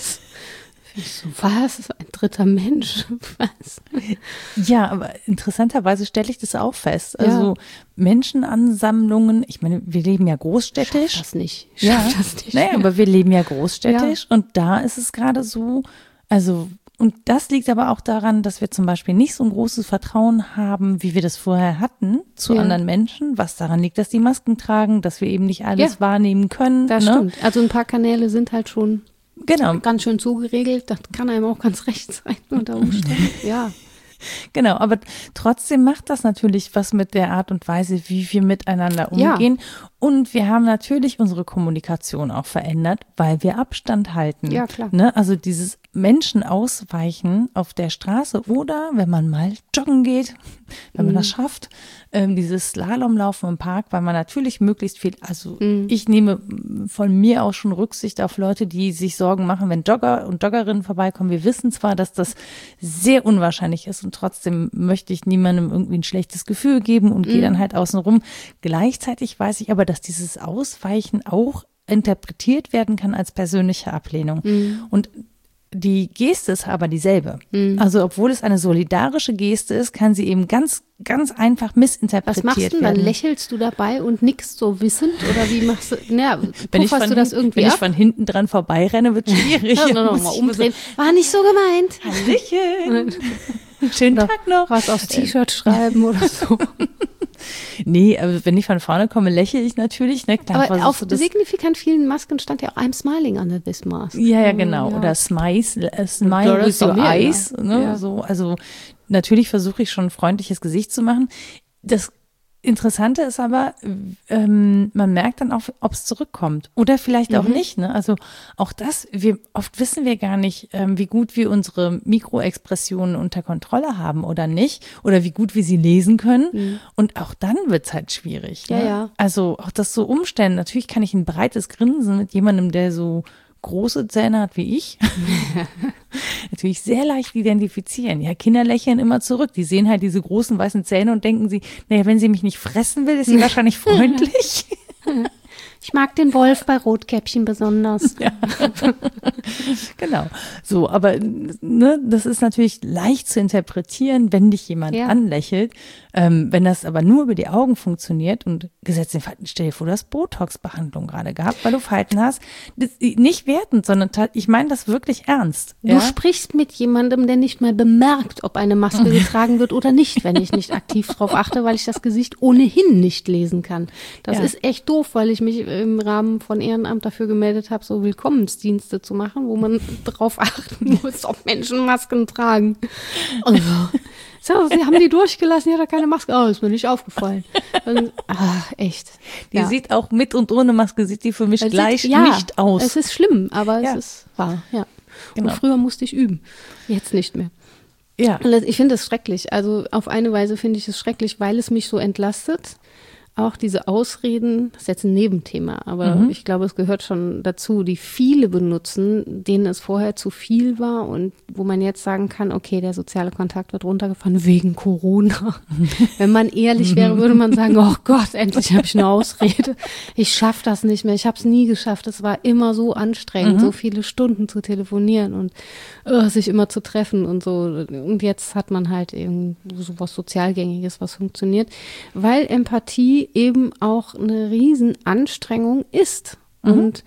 So, was? Ein dritter Mensch? Was? Ja, aber interessanterweise stelle ich das auch fest. Also Menschenansammlungen, ich meine, wir leben ja großstädtisch. Schaff das nicht. Naja, aber wir leben ja großstädtisch und da ist es gerade so, also und das liegt aber auch daran, dass wir zum Beispiel nicht so ein großes Vertrauen haben, wie wir das vorher hatten, zu anderen Menschen, was daran liegt, dass die Masken tragen, dass wir eben nicht alles wahrnehmen können. Das stimmt. Also ein paar Kanäle sind halt schon ganz schön zugeregelt. Das kann einem auch ganz recht sein unter Umständen. Ja. Genau, aber trotzdem macht das natürlich was mit der Art und Weise, wie wir miteinander umgehen. Ja. Und wir haben natürlich unsere Kommunikation auch verändert, weil wir Abstand halten. Ja, klar. Ne? Also dieses Menschen ausweichen auf der Straße oder wenn man mal joggen geht, wenn man das schafft, dieses Slalomlaufen im Park, weil man natürlich möglichst viel, also ich nehme von mir auch schon Rücksicht auf Leute, die sich Sorgen machen, wenn Jogger und Joggerinnen vorbeikommen. Wir wissen zwar, dass das sehr unwahrscheinlich ist und trotzdem möchte ich niemandem irgendwie ein schlechtes Gefühl geben und gehe dann halt außen rum. Gleichzeitig weiß ich aber, dass dieses Ausweichen auch interpretiert werden kann als persönliche Ablehnung. Und die Geste ist aber dieselbe. Also obwohl es eine solidarische Geste ist, kann sie eben ganz, ganz einfach missinterpretiert werden. Was machst du dann? Lächelst du dabei und nickst so wissend? Oder wie machst du, pufferst du das irgendwie Wenn ab? ich von hinten dran vorbeirenne, wird es schwierig. Noch mal umdrehen. War nicht so gemeint. Hallöchen. Schönen Tag noch. Was aufs T-Shirt schreiben oder so. Nee, aber wenn ich von vorne komme, lächle ich natürlich. Ne? Klar, aber auf signifikant vielen Masken stand ja auch I'm smiling under this mask. Ja, genau. Ja. Oder smile with your eyes. Ja. Ne? So, also natürlich versuche ich schon ein freundliches Gesicht zu machen. Das Interessante ist aber, man merkt dann auch, ob es zurückkommt oder vielleicht auch nicht. Ne? Also auch das, oft wissen wir gar nicht, wie gut wir unsere Mikroexpressionen unter Kontrolle haben oder nicht oder wie gut wir sie lesen können. Und auch dann wird es halt schwierig. Ne? Ja. Also auch das so umstellen. Natürlich kann ich ein breites Grinsen mit jemandem, der so große Zähne hat wie ich, natürlich sehr leicht identifizieren. Ja, Kinder lächeln immer zurück. Die sehen halt diese großen weißen Zähne und denken sie, naja, wenn sie mich nicht fressen will, ist sie wahrscheinlich freundlich. Ich mag den Wolf bei Rotkäppchen besonders. Ja. Genau. So, aber ne, das ist natürlich leicht zu interpretieren, wenn dich jemand anlächelt. Wenn das aber nur über die Augen funktioniert und gesetzt den Fall, stell dir vor, du hast Botox-Behandlung gerade gehabt, weil du Falten hast. Das, nicht wertend, sondern ich meine das wirklich ernst. Du sprichst mit jemandem, der nicht mal bemerkt, ob eine Maske getragen wird oder nicht, wenn ich nicht aktiv drauf achte, weil ich das Gesicht ohnehin nicht lesen kann. Das ist echt doof, weil ich mich im Rahmen von Ehrenamt dafür gemeldet habe, so Willkommensdienste zu machen, wo man drauf achten muss, ob Menschen Masken tragen. Also, sie haben die durchgelassen, die hat da keine Maske. Oh, ist mir nicht aufgefallen. Und, echt. Die sieht auch mit und ohne Maske, sieht die für mich gleich nicht aus. Es ist schlimm, aber es ist wahr, ja. Genau. Und früher musste ich üben, jetzt nicht mehr. Ja. Und ich finde es schrecklich. Also auf eine Weise finde ich es schrecklich, weil es mich so entlastet. Auch diese Ausreden, das ist jetzt ein Nebenthema, aber ich glaube, es gehört schon dazu, die viele benutzen, denen es vorher zu viel war und wo man jetzt sagen kann, okay, der soziale Kontakt wird runtergefahren wegen Corona. Wenn man ehrlich wäre, würde man sagen, oh Gott, endlich habe ich eine Ausrede. Ich schaffe das nicht mehr. Ich habe es nie geschafft. Es war immer so anstrengend, so viele Stunden zu telefonieren und sich immer zu treffen und so. Und jetzt hat man halt irgendwie sowas Sozialgängiges, was funktioniert, weil Empathie eben auch eine Riesenanstrengung ist. Und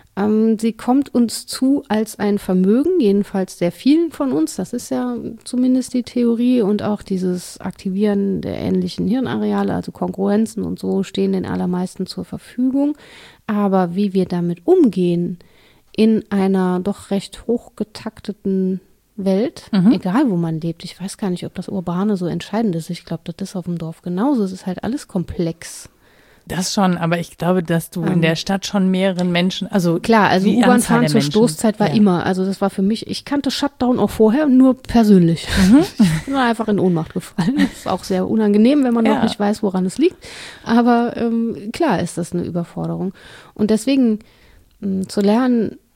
sie kommt uns zu als ein Vermögen, jedenfalls sehr vielen von uns. Das ist ja zumindest die Theorie. Und auch dieses Aktivieren der ähnlichen Hirnareale, also Kongruenzen und so, stehen den allermeisten zur Verfügung. Aber wie wir damit umgehen in einer doch recht hochgetakteten Welt, egal wo man lebt. Ich weiß gar nicht, ob das Urbane so entscheidend ist. Ich glaube, das ist auf dem Dorf genauso. Es ist halt alles komplex. Das schon, aber ich glaube, dass du in der Stadt schon mehreren Menschen, also klar, also U-Bahn fahren zur Stoßzeit war immer, also das war für mich, ich kannte Shutdown auch vorher, nur persönlich. Ich bin einfach in Ohnmacht gefallen. Das ist auch sehr unangenehm, wenn man noch nicht weiß, woran es liegt. Aber klar ist das eine Überforderung. Und deswegen zu lernen,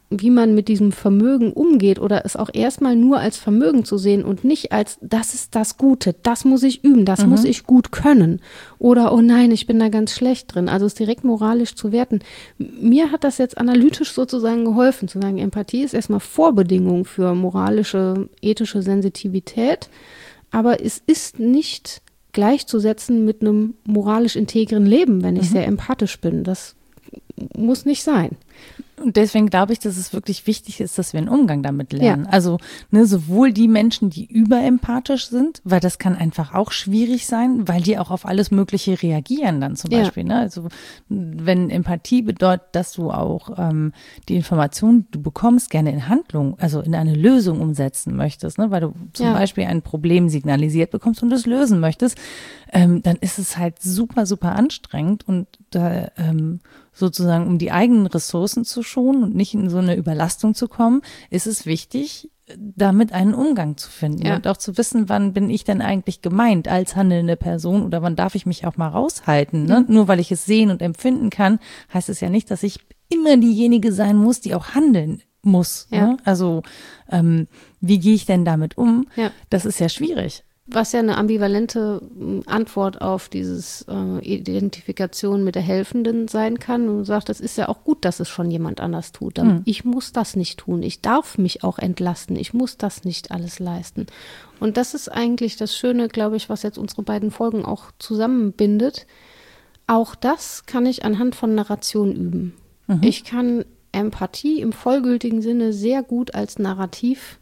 wie man mit diesem Vermögen umgeht oder es auch erstmal nur als Vermögen zu sehen und nicht als, das ist das Gute, das muss ich üben, das muss ich gut können oder, oh nein, ich bin da ganz schlecht drin, also es direkt moralisch zu werten. Mir hat das jetzt analytisch sozusagen geholfen, zu sagen, Empathie ist erstmal Vorbedingung für moralische, ethische Sensitivität, aber es ist nicht gleichzusetzen mit einem moralisch integren Leben, wenn ich sehr empathisch bin. Das muss nicht sein. Und deswegen glaube ich, dass es wirklich wichtig ist, dass wir einen Umgang damit lernen. Ja. Also sowohl die Menschen, die überempathisch sind, weil das kann einfach auch schwierig sein, weil die auch auf alles Mögliche reagieren dann zum Beispiel. Ne? Also wenn Empathie bedeutet, dass du auch die Informationen, die du bekommst, gerne in Handlung, also in eine Lösung umsetzen möchtest, ne? Weil du zum Beispiel ein Problem signalisiert bekommst und es lösen möchtest, dann ist es halt super, super anstrengend und da sozusagen, um die eigenen Ressourcen zu schonen und nicht in so eine Überlastung zu kommen, ist es wichtig, damit einen Umgang zu finden und auch zu wissen, wann bin ich denn eigentlich gemeint als handelnde Person oder wann darf ich mich auch mal raushalten. Ne? Nur weil ich es sehen und empfinden kann, heißt es ja nicht, dass ich immer diejenige sein muss, die auch handeln muss. Ne? Also wie gehe ich denn damit um? Ja. Das ist ja schwierig. Was ja eine ambivalente Antwort auf dieses Identifikation mit der Helfenden sein kann und sagt, es ist ja auch gut, dass es schon jemand anders tut. Ich muss das nicht tun. Ich darf mich auch entlasten. Ich muss das nicht alles leisten. Und das ist eigentlich das Schöne, glaube ich, was jetzt unsere beiden Folgen auch zusammenbindet. Auch das kann ich anhand von Narration üben. Ich kann Empathie im vollgültigen Sinne sehr gut als narrative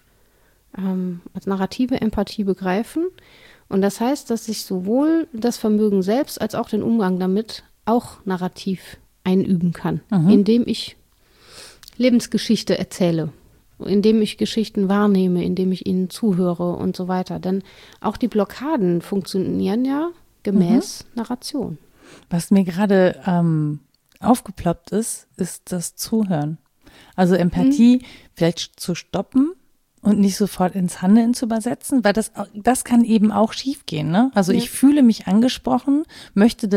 Empathie begreifen. Und das heißt, dass ich sowohl das Vermögen selbst als auch den Umgang damit auch narrativ einüben kann, indem ich Lebensgeschichte erzähle, indem ich Geschichten wahrnehme, indem ich ihnen zuhöre und so weiter. Denn auch die Blockaden funktionieren ja gemäß Narration. Was mir gerade aufgeploppt ist das Zuhören. Also Empathie vielleicht zu stoppen und nicht sofort ins Handeln zu übersetzen, weil das kann eben auch schiefgehen. Ne? Also ich fühle mich angesprochen, möchte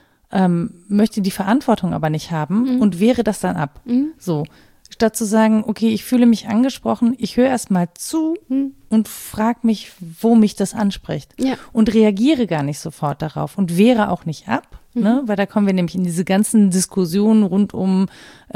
die Verantwortung aber nicht haben und wehre das dann ab. So, statt zu sagen, okay, ich fühle mich angesprochen, ich höre erst mal zu und frage mich, wo mich das anspricht und reagiere gar nicht sofort darauf und wehre auch nicht ab. Ne? Weil da kommen wir nämlich in diese ganzen Diskussionen rund um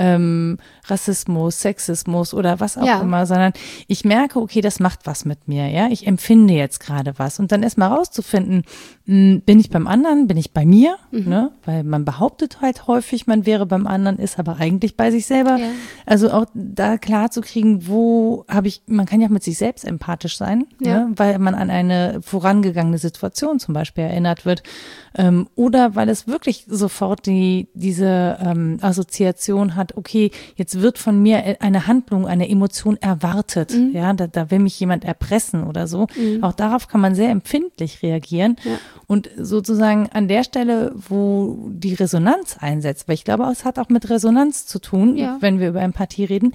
Rassismus, Sexismus oder was auch immer, sondern ich merke, okay, das macht was mit mir, ja, ich empfinde jetzt gerade was und dann erstmal rauszufinden, bin ich beim anderen, bin ich bei mir, ne? Weil man behauptet halt häufig, man wäre beim anderen, ist aber eigentlich bei sich selber, also auch da klar zu kriegen, man kann ja auch mit sich selbst empathisch sein, ne? Weil man an eine vorangegangene Situation zum Beispiel erinnert wird oder weil es wirklich sofort diese Assoziation hat, okay, jetzt wird von mir eine Handlung, eine Emotion erwartet, ja, da will mich jemand erpressen oder so. Auch darauf kann man sehr empfindlich reagieren und sozusagen an der Stelle, wo die Resonanz einsetzt, weil ich glaube, es hat auch mit Resonanz zu tun, wenn wir über Empathie reden,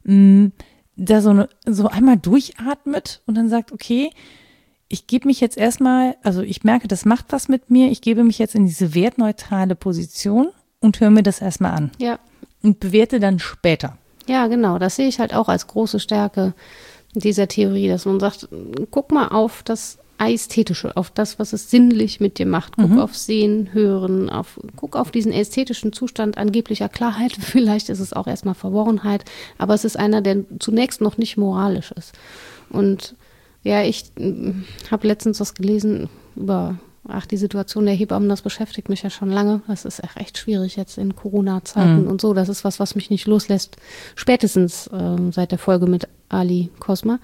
da so einmal durchatmet und dann sagt, okay, ich gebe mich jetzt erstmal, also ich merke, das macht was mit mir, ich gebe mich jetzt in diese wertneutrale Position und höre mir das erstmal an. Ja. Und bewerte dann später. Ja, genau, das sehe ich halt auch als große Stärke dieser Theorie, dass man sagt, guck mal auf das Ästhetische, auf das, was es sinnlich mit dir macht. Guck auf Sehen, Hören, guck auf diesen ästhetischen Zustand angeblicher Klarheit. Vielleicht ist es auch erstmal Verworrenheit, aber es ist einer, der zunächst noch nicht moralisch ist. Und ja, ich habe letztens was gelesen über die Situation der Hebammen, das beschäftigt mich ja schon lange. Das ist echt schwierig jetzt in Corona-Zeiten und so. Das ist was mich nicht loslässt, spätestens seit der Folge mit Ali Kosma.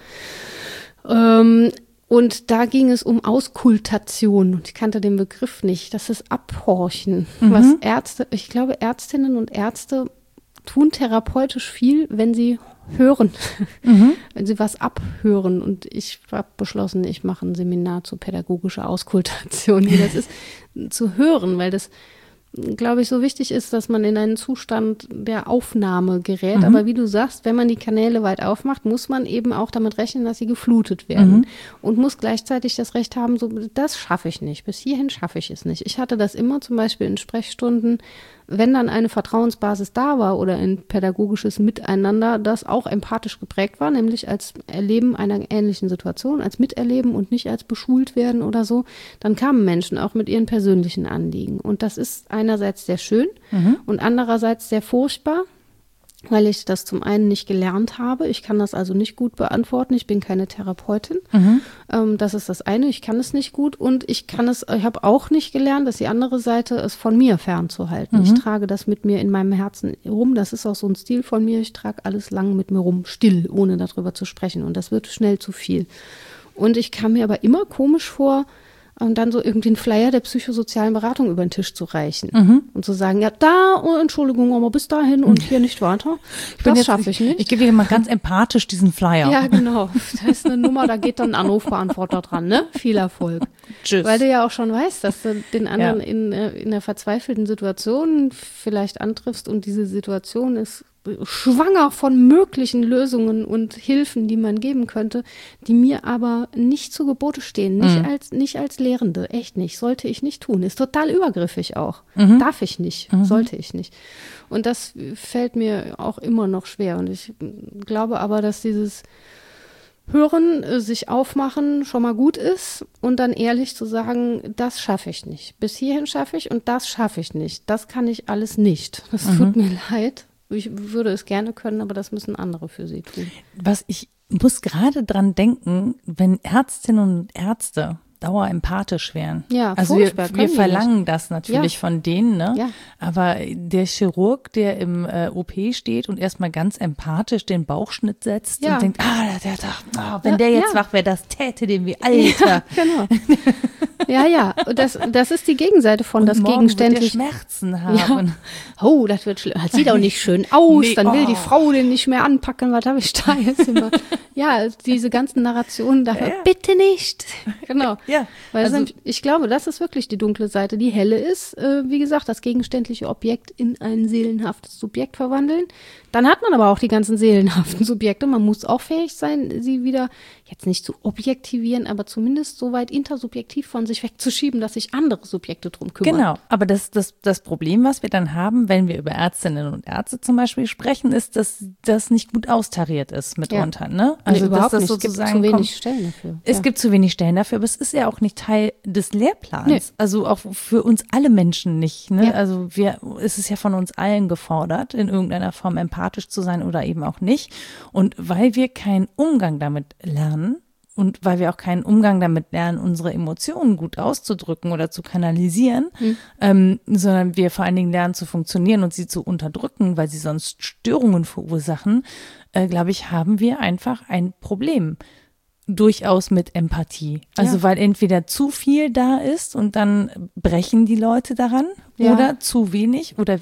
Und da ging es um Auskultation. Ich kannte den Begriff nicht. Das ist Abhorchen. Was ich glaube, Ärztinnen und Ärzte tun therapeutisch viel, wenn sie hören, wenn sie was abhören. Und ich habe beschlossen, ich mache ein Seminar zur pädagogischen Auskultation, wie das ist, zu hören, weil das glaube ich, so wichtig ist, dass man in einen Zustand der Aufnahme gerät. Aber wie du sagst, wenn man die Kanäle weit aufmacht, muss man eben auch damit rechnen, dass sie geflutet werden. Und muss gleichzeitig das Recht haben, so, das schaffe ich nicht. Bis hierhin schaffe ich es nicht. Ich hatte das immer zum Beispiel in Sprechstunden, wenn dann eine Vertrauensbasis da war oder ein pädagogisches Miteinander, das auch empathisch geprägt war, nämlich als Erleben einer ähnlichen Situation, als Miterleben und nicht als beschult werden oder so, dann kamen Menschen auch mit ihren persönlichen Anliegen. Und das ist einerseits sehr schön und andererseits sehr furchtbar, weil ich das zum einen nicht gelernt habe. Ich kann das also nicht gut beantworten. Ich bin keine Therapeutin. Das ist das eine. Ich kann es nicht gut und ich habe auch nicht gelernt, dass die andere Seite es von mir fernzuhalten. Ich trage das mit mir in meinem Herzen rum. Das ist auch so ein Stil von mir. Ich trage alles lang mit mir rum, still, ohne darüber zu sprechen. Und das wird schnell zu viel. Und ich kam mir aber immer komisch vor, und dann so irgendwie einen Flyer der psychosozialen Beratung über den Tisch zu reichen und zu sagen, ja, da, oh, Entschuldigung, aber bis dahin und hier nicht weiter. Das schaffe ich nicht. Ich gebe dir mal ganz empathisch diesen Flyer. Ja, genau. Da ist eine Nummer, da geht dann ein Anrufbeantworter dran, ne? Viel Erfolg. Tschüss. Weil du ja auch schon weißt, dass du den anderen in einer verzweifelten Situation vielleicht antriffst und diese Situation ist schwanger von möglichen Lösungen und Hilfen, die man geben könnte, die mir aber nicht zu Gebote stehen. Nicht als Lehrende, echt nicht. Sollte ich nicht tun. Ist total übergriffig auch. Darf ich nicht. Sollte ich nicht. Und das fällt mir auch immer noch schwer. Und ich glaube aber, dass dieses Hören, sich aufmachen, schon mal gut ist und dann ehrlich zu sagen, das schaffe ich nicht. Bis hierhin schaffe ich und das schaffe ich nicht. Das kann ich alles nicht. Das tut mir leid. Ich würde es gerne können, aber das müssen andere für sie tun. Ich muss gerade dran denken, wenn Ärztinnen und Ärzte dauerempathisch wären. Ja, also wir verlangen das natürlich von denen, ne? Ja. Aber der Chirurg, der im OP steht und erstmal ganz empathisch den Bauchschnitt setzt und denkt, wenn der jetzt wach wäre, das täte dem wie Alter. Ja, genau. Ja. Und das ist die Gegenseite von und das morgen gegenständlich. Wird der Schmerzen haben. Ja. Oh, das wird schlimm. Das sieht auch nicht schön aus. Dann will die Frau den nicht mehr anpacken. Was habe ich da jetzt immer? Ja, diese ganzen Narrationen dafür. Bitte nicht. Genau. Ja. Weil ich glaube, das ist wirklich die dunkle Seite. Die helle ist, wie gesagt, das gegenständliche Objekt in ein seelenhaftes Subjekt verwandeln. Dann hat man aber auch die ganzen seelenhaften Subjekte. Man muss auch fähig sein, sie wieder jetzt nicht zu objektivieren, aber zumindest so weit intersubjektiv von sich wegzuschieben, dass sich andere Subjekte drum kümmern. Genau, aber das Problem, was wir dann haben, wenn wir über Ärztinnen und Ärzte zum Beispiel sprechen, ist, dass das nicht gut austariert ist mitunter. Ne? Also dass das sozusagen es gibt zu wenig Stellen dafür. Es gibt zu wenig Stellen dafür, aber es ist ja auch nicht Teil des Lehrplans. Nee. Also auch für uns alle Menschen nicht. Ne? Ja. Also es ist ja von uns allen gefordert, in irgendeiner Form empathisch zu sein oder eben auch nicht. Und weil wir keinen Umgang damit lernen und weil wir auch keinen Umgang damit lernen, unsere Emotionen gut auszudrücken oder zu kanalisieren, sondern wir vor allen Dingen lernen zu funktionieren und sie zu unterdrücken, weil sie sonst Störungen verursachen, glaube ich, haben wir einfach ein Problem. Durchaus mit Empathie. Also weil entweder zu viel da ist und dann brechen die Leute daran oder zu wenig oder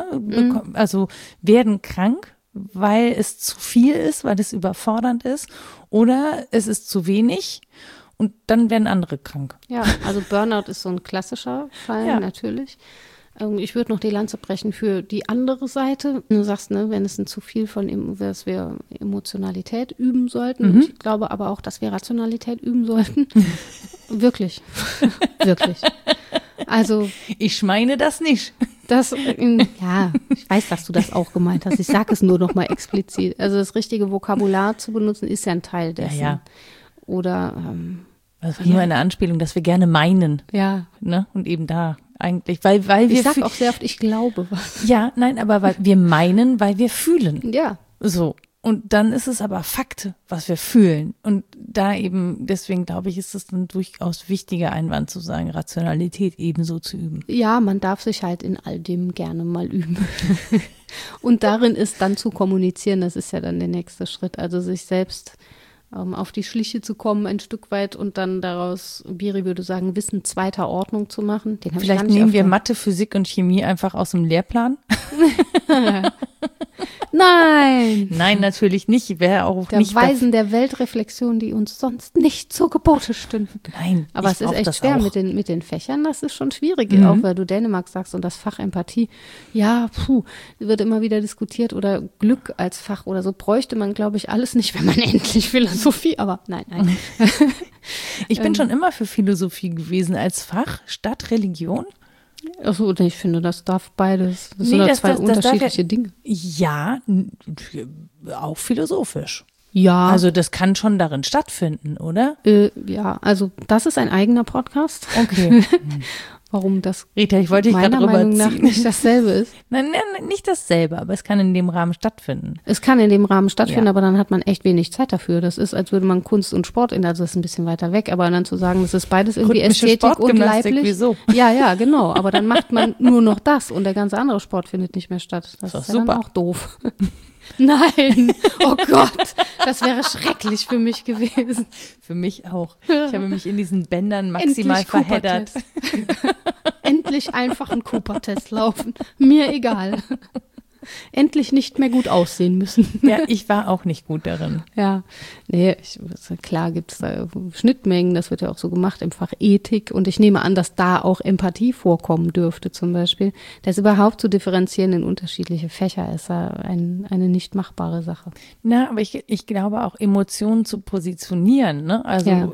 also werden krank, weil es zu viel ist, weil es überfordernd ist oder es ist zu wenig und dann werden andere krank. Ja, also Burnout ist so ein klassischer Fall natürlich. Ich würde noch die Lanze brechen für die andere Seite. Du sagst, ne, wenn es ein zu viel von, dass wir Emotionalität üben sollten. Ich glaube aber auch, dass wir Rationalität üben sollten. Wirklich. Wirklich. Also. Ich meine das nicht. Ich weiß, dass du das auch gemeint hast. Ich sage es nur noch mal explizit. Also das richtige Vokabular zu benutzen, ist ja ein Teil dessen. Ja. Oder also nur eine Anspielung, dass wir gerne meinen. Ja. Ne? Und eben da eigentlich, weil wir. Ich sage auch sehr oft, ich glaube was. Ja, nein, aber weil wir meinen, weil wir fühlen. Ja. So. Und dann ist es aber Fakt, was wir fühlen. Und da eben, deswegen glaube ich, ist es ein durchaus wichtiger Einwand zu sagen, Rationalität ebenso zu üben. Ja, man darf sich halt in all dem gerne mal üben. Und darin ist dann zu kommunizieren, das ist ja dann der nächste Schritt. Also sich selbst auf die Schliche zu kommen ein Stück weit und dann daraus, Biri würde sagen, Wissen zweiter Ordnung zu machen. Den Vielleicht nehmen wir Mathe, Physik und Chemie einfach aus dem Lehrplan. Nein! Nein, natürlich nicht. Wäre auch Der nicht Weisen der Weltreflexion, die uns sonst nicht zu Gebote stünden. Nein, aber es ist echt schwer auch. mit den Fächern. Das ist schon schwierig, Mhm. auch weil du Dänemark sagst und das Fach Empathie. Ja, wird immer wieder diskutiert oder Glück als Fach oder so bräuchte man, glaube ich, alles nicht, wenn man endlich Philosophie, aber nein. Ich bin schon immer für Philosophie gewesen als Fach statt Religion. Achso, ich finde, das darf beides. Das Nee, sind ja das zwei darf unterschiedliche Dinge. Ja, auch philosophisch. Ja. Also das kann schon darin stattfinden, oder? Ja, also das ist ein eigener Podcast. Okay. Warum das Rita, ich wollte dich gerade meiner Meinung nach rüberziehen. nicht dasselbe ist. Nein, nicht dasselbe, aber es kann in dem Rahmen stattfinden. Es kann in dem Rahmen stattfinden, Ja. aber dann hat man echt wenig Zeit dafür. Das ist, als würde man Kunst und Sport also das ist ein bisschen weiter weg, aber dann zu sagen, das ist beides irgendwie Rhythmische Ästhetik und Sportgymnastik, leiblich. wieso? Ja, genau. Aber dann macht man nur noch das und der ganze andere Sport findet nicht mehr statt. Das Ist ist doch ja super. dann auch doof. Nein, oh Gott, das wäre schrecklich für mich gewesen. Für mich auch. Ich habe mich in diesen Bändern maximal Endlich verheddert. Cooper-Test. Endlich einfach einen Cooper-Test laufen. Mir egal. Endlich nicht mehr gut aussehen müssen. Ja, ich war auch nicht gut darin. Ja, nee, klar gibt es da Schnittmengen, das wird ja auch so gemacht im Fach Ethik und ich nehme an, dass da auch Empathie vorkommen dürfte zum Beispiel. Das überhaupt zu differenzieren in unterschiedliche Fächer ist ja eine nicht machbare Sache. Na, aber ich glaube auch Emotionen zu positionieren, ne? Also Ja.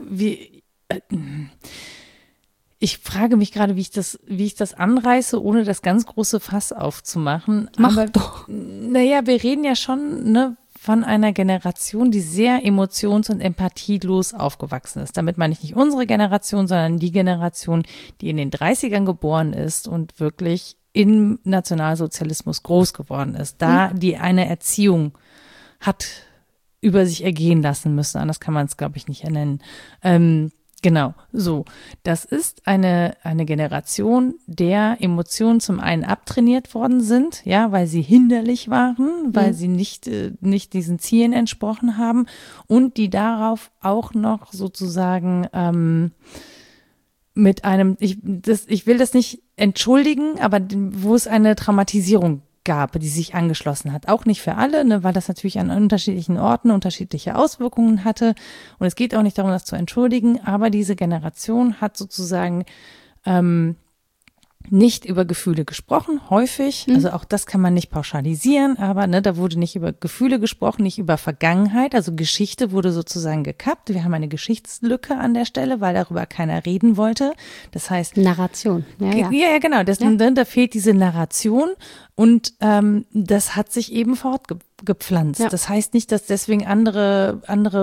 ich frage mich gerade, wie ich das anreiße, ohne das ganz große Fass aufzumachen. Mach aber, doch. Naja, wir reden ja schon, ne, von einer Generation, die sehr emotions- und empathielos aufgewachsen ist. Damit meine ich nicht unsere Generation, sondern die Generation, die in den 30ern geboren ist und wirklich im Nationalsozialismus groß geworden ist. Da die eine Erziehung hat über sich ergehen lassen müssen. Anders kann man es, glaube ich, nicht nennen. Genau, so. Das ist eine Generation, der Emotionen zum einen abtrainiert worden sind, ja, weil sie hinderlich waren, weil sie nicht diesen Zielen entsprochen haben und die darauf auch noch sozusagen mit einem, ich will das nicht entschuldigen, aber wo es eine Traumatisierung gab, die sich angeschlossen hat. Auch nicht für alle, ne, weil das natürlich an unterschiedlichen Orten unterschiedliche Auswirkungen hatte. Und es geht auch nicht darum, das zu entschuldigen, aber diese Generation hat sozusagen nicht über Gefühle gesprochen, häufig. Also auch das kann man nicht pauschalisieren, aber ne, da wurde nicht über Gefühle gesprochen, nicht über Vergangenheit. Also Geschichte wurde sozusagen gekappt. Wir haben eine Geschichtslücke an der Stelle, weil darüber keiner reden wollte. Das heißt, Narration. ja, genau. Da fehlt diese Narration und das hat sich eben fortgepflanzt. Ja. Das heißt nicht, dass deswegen andere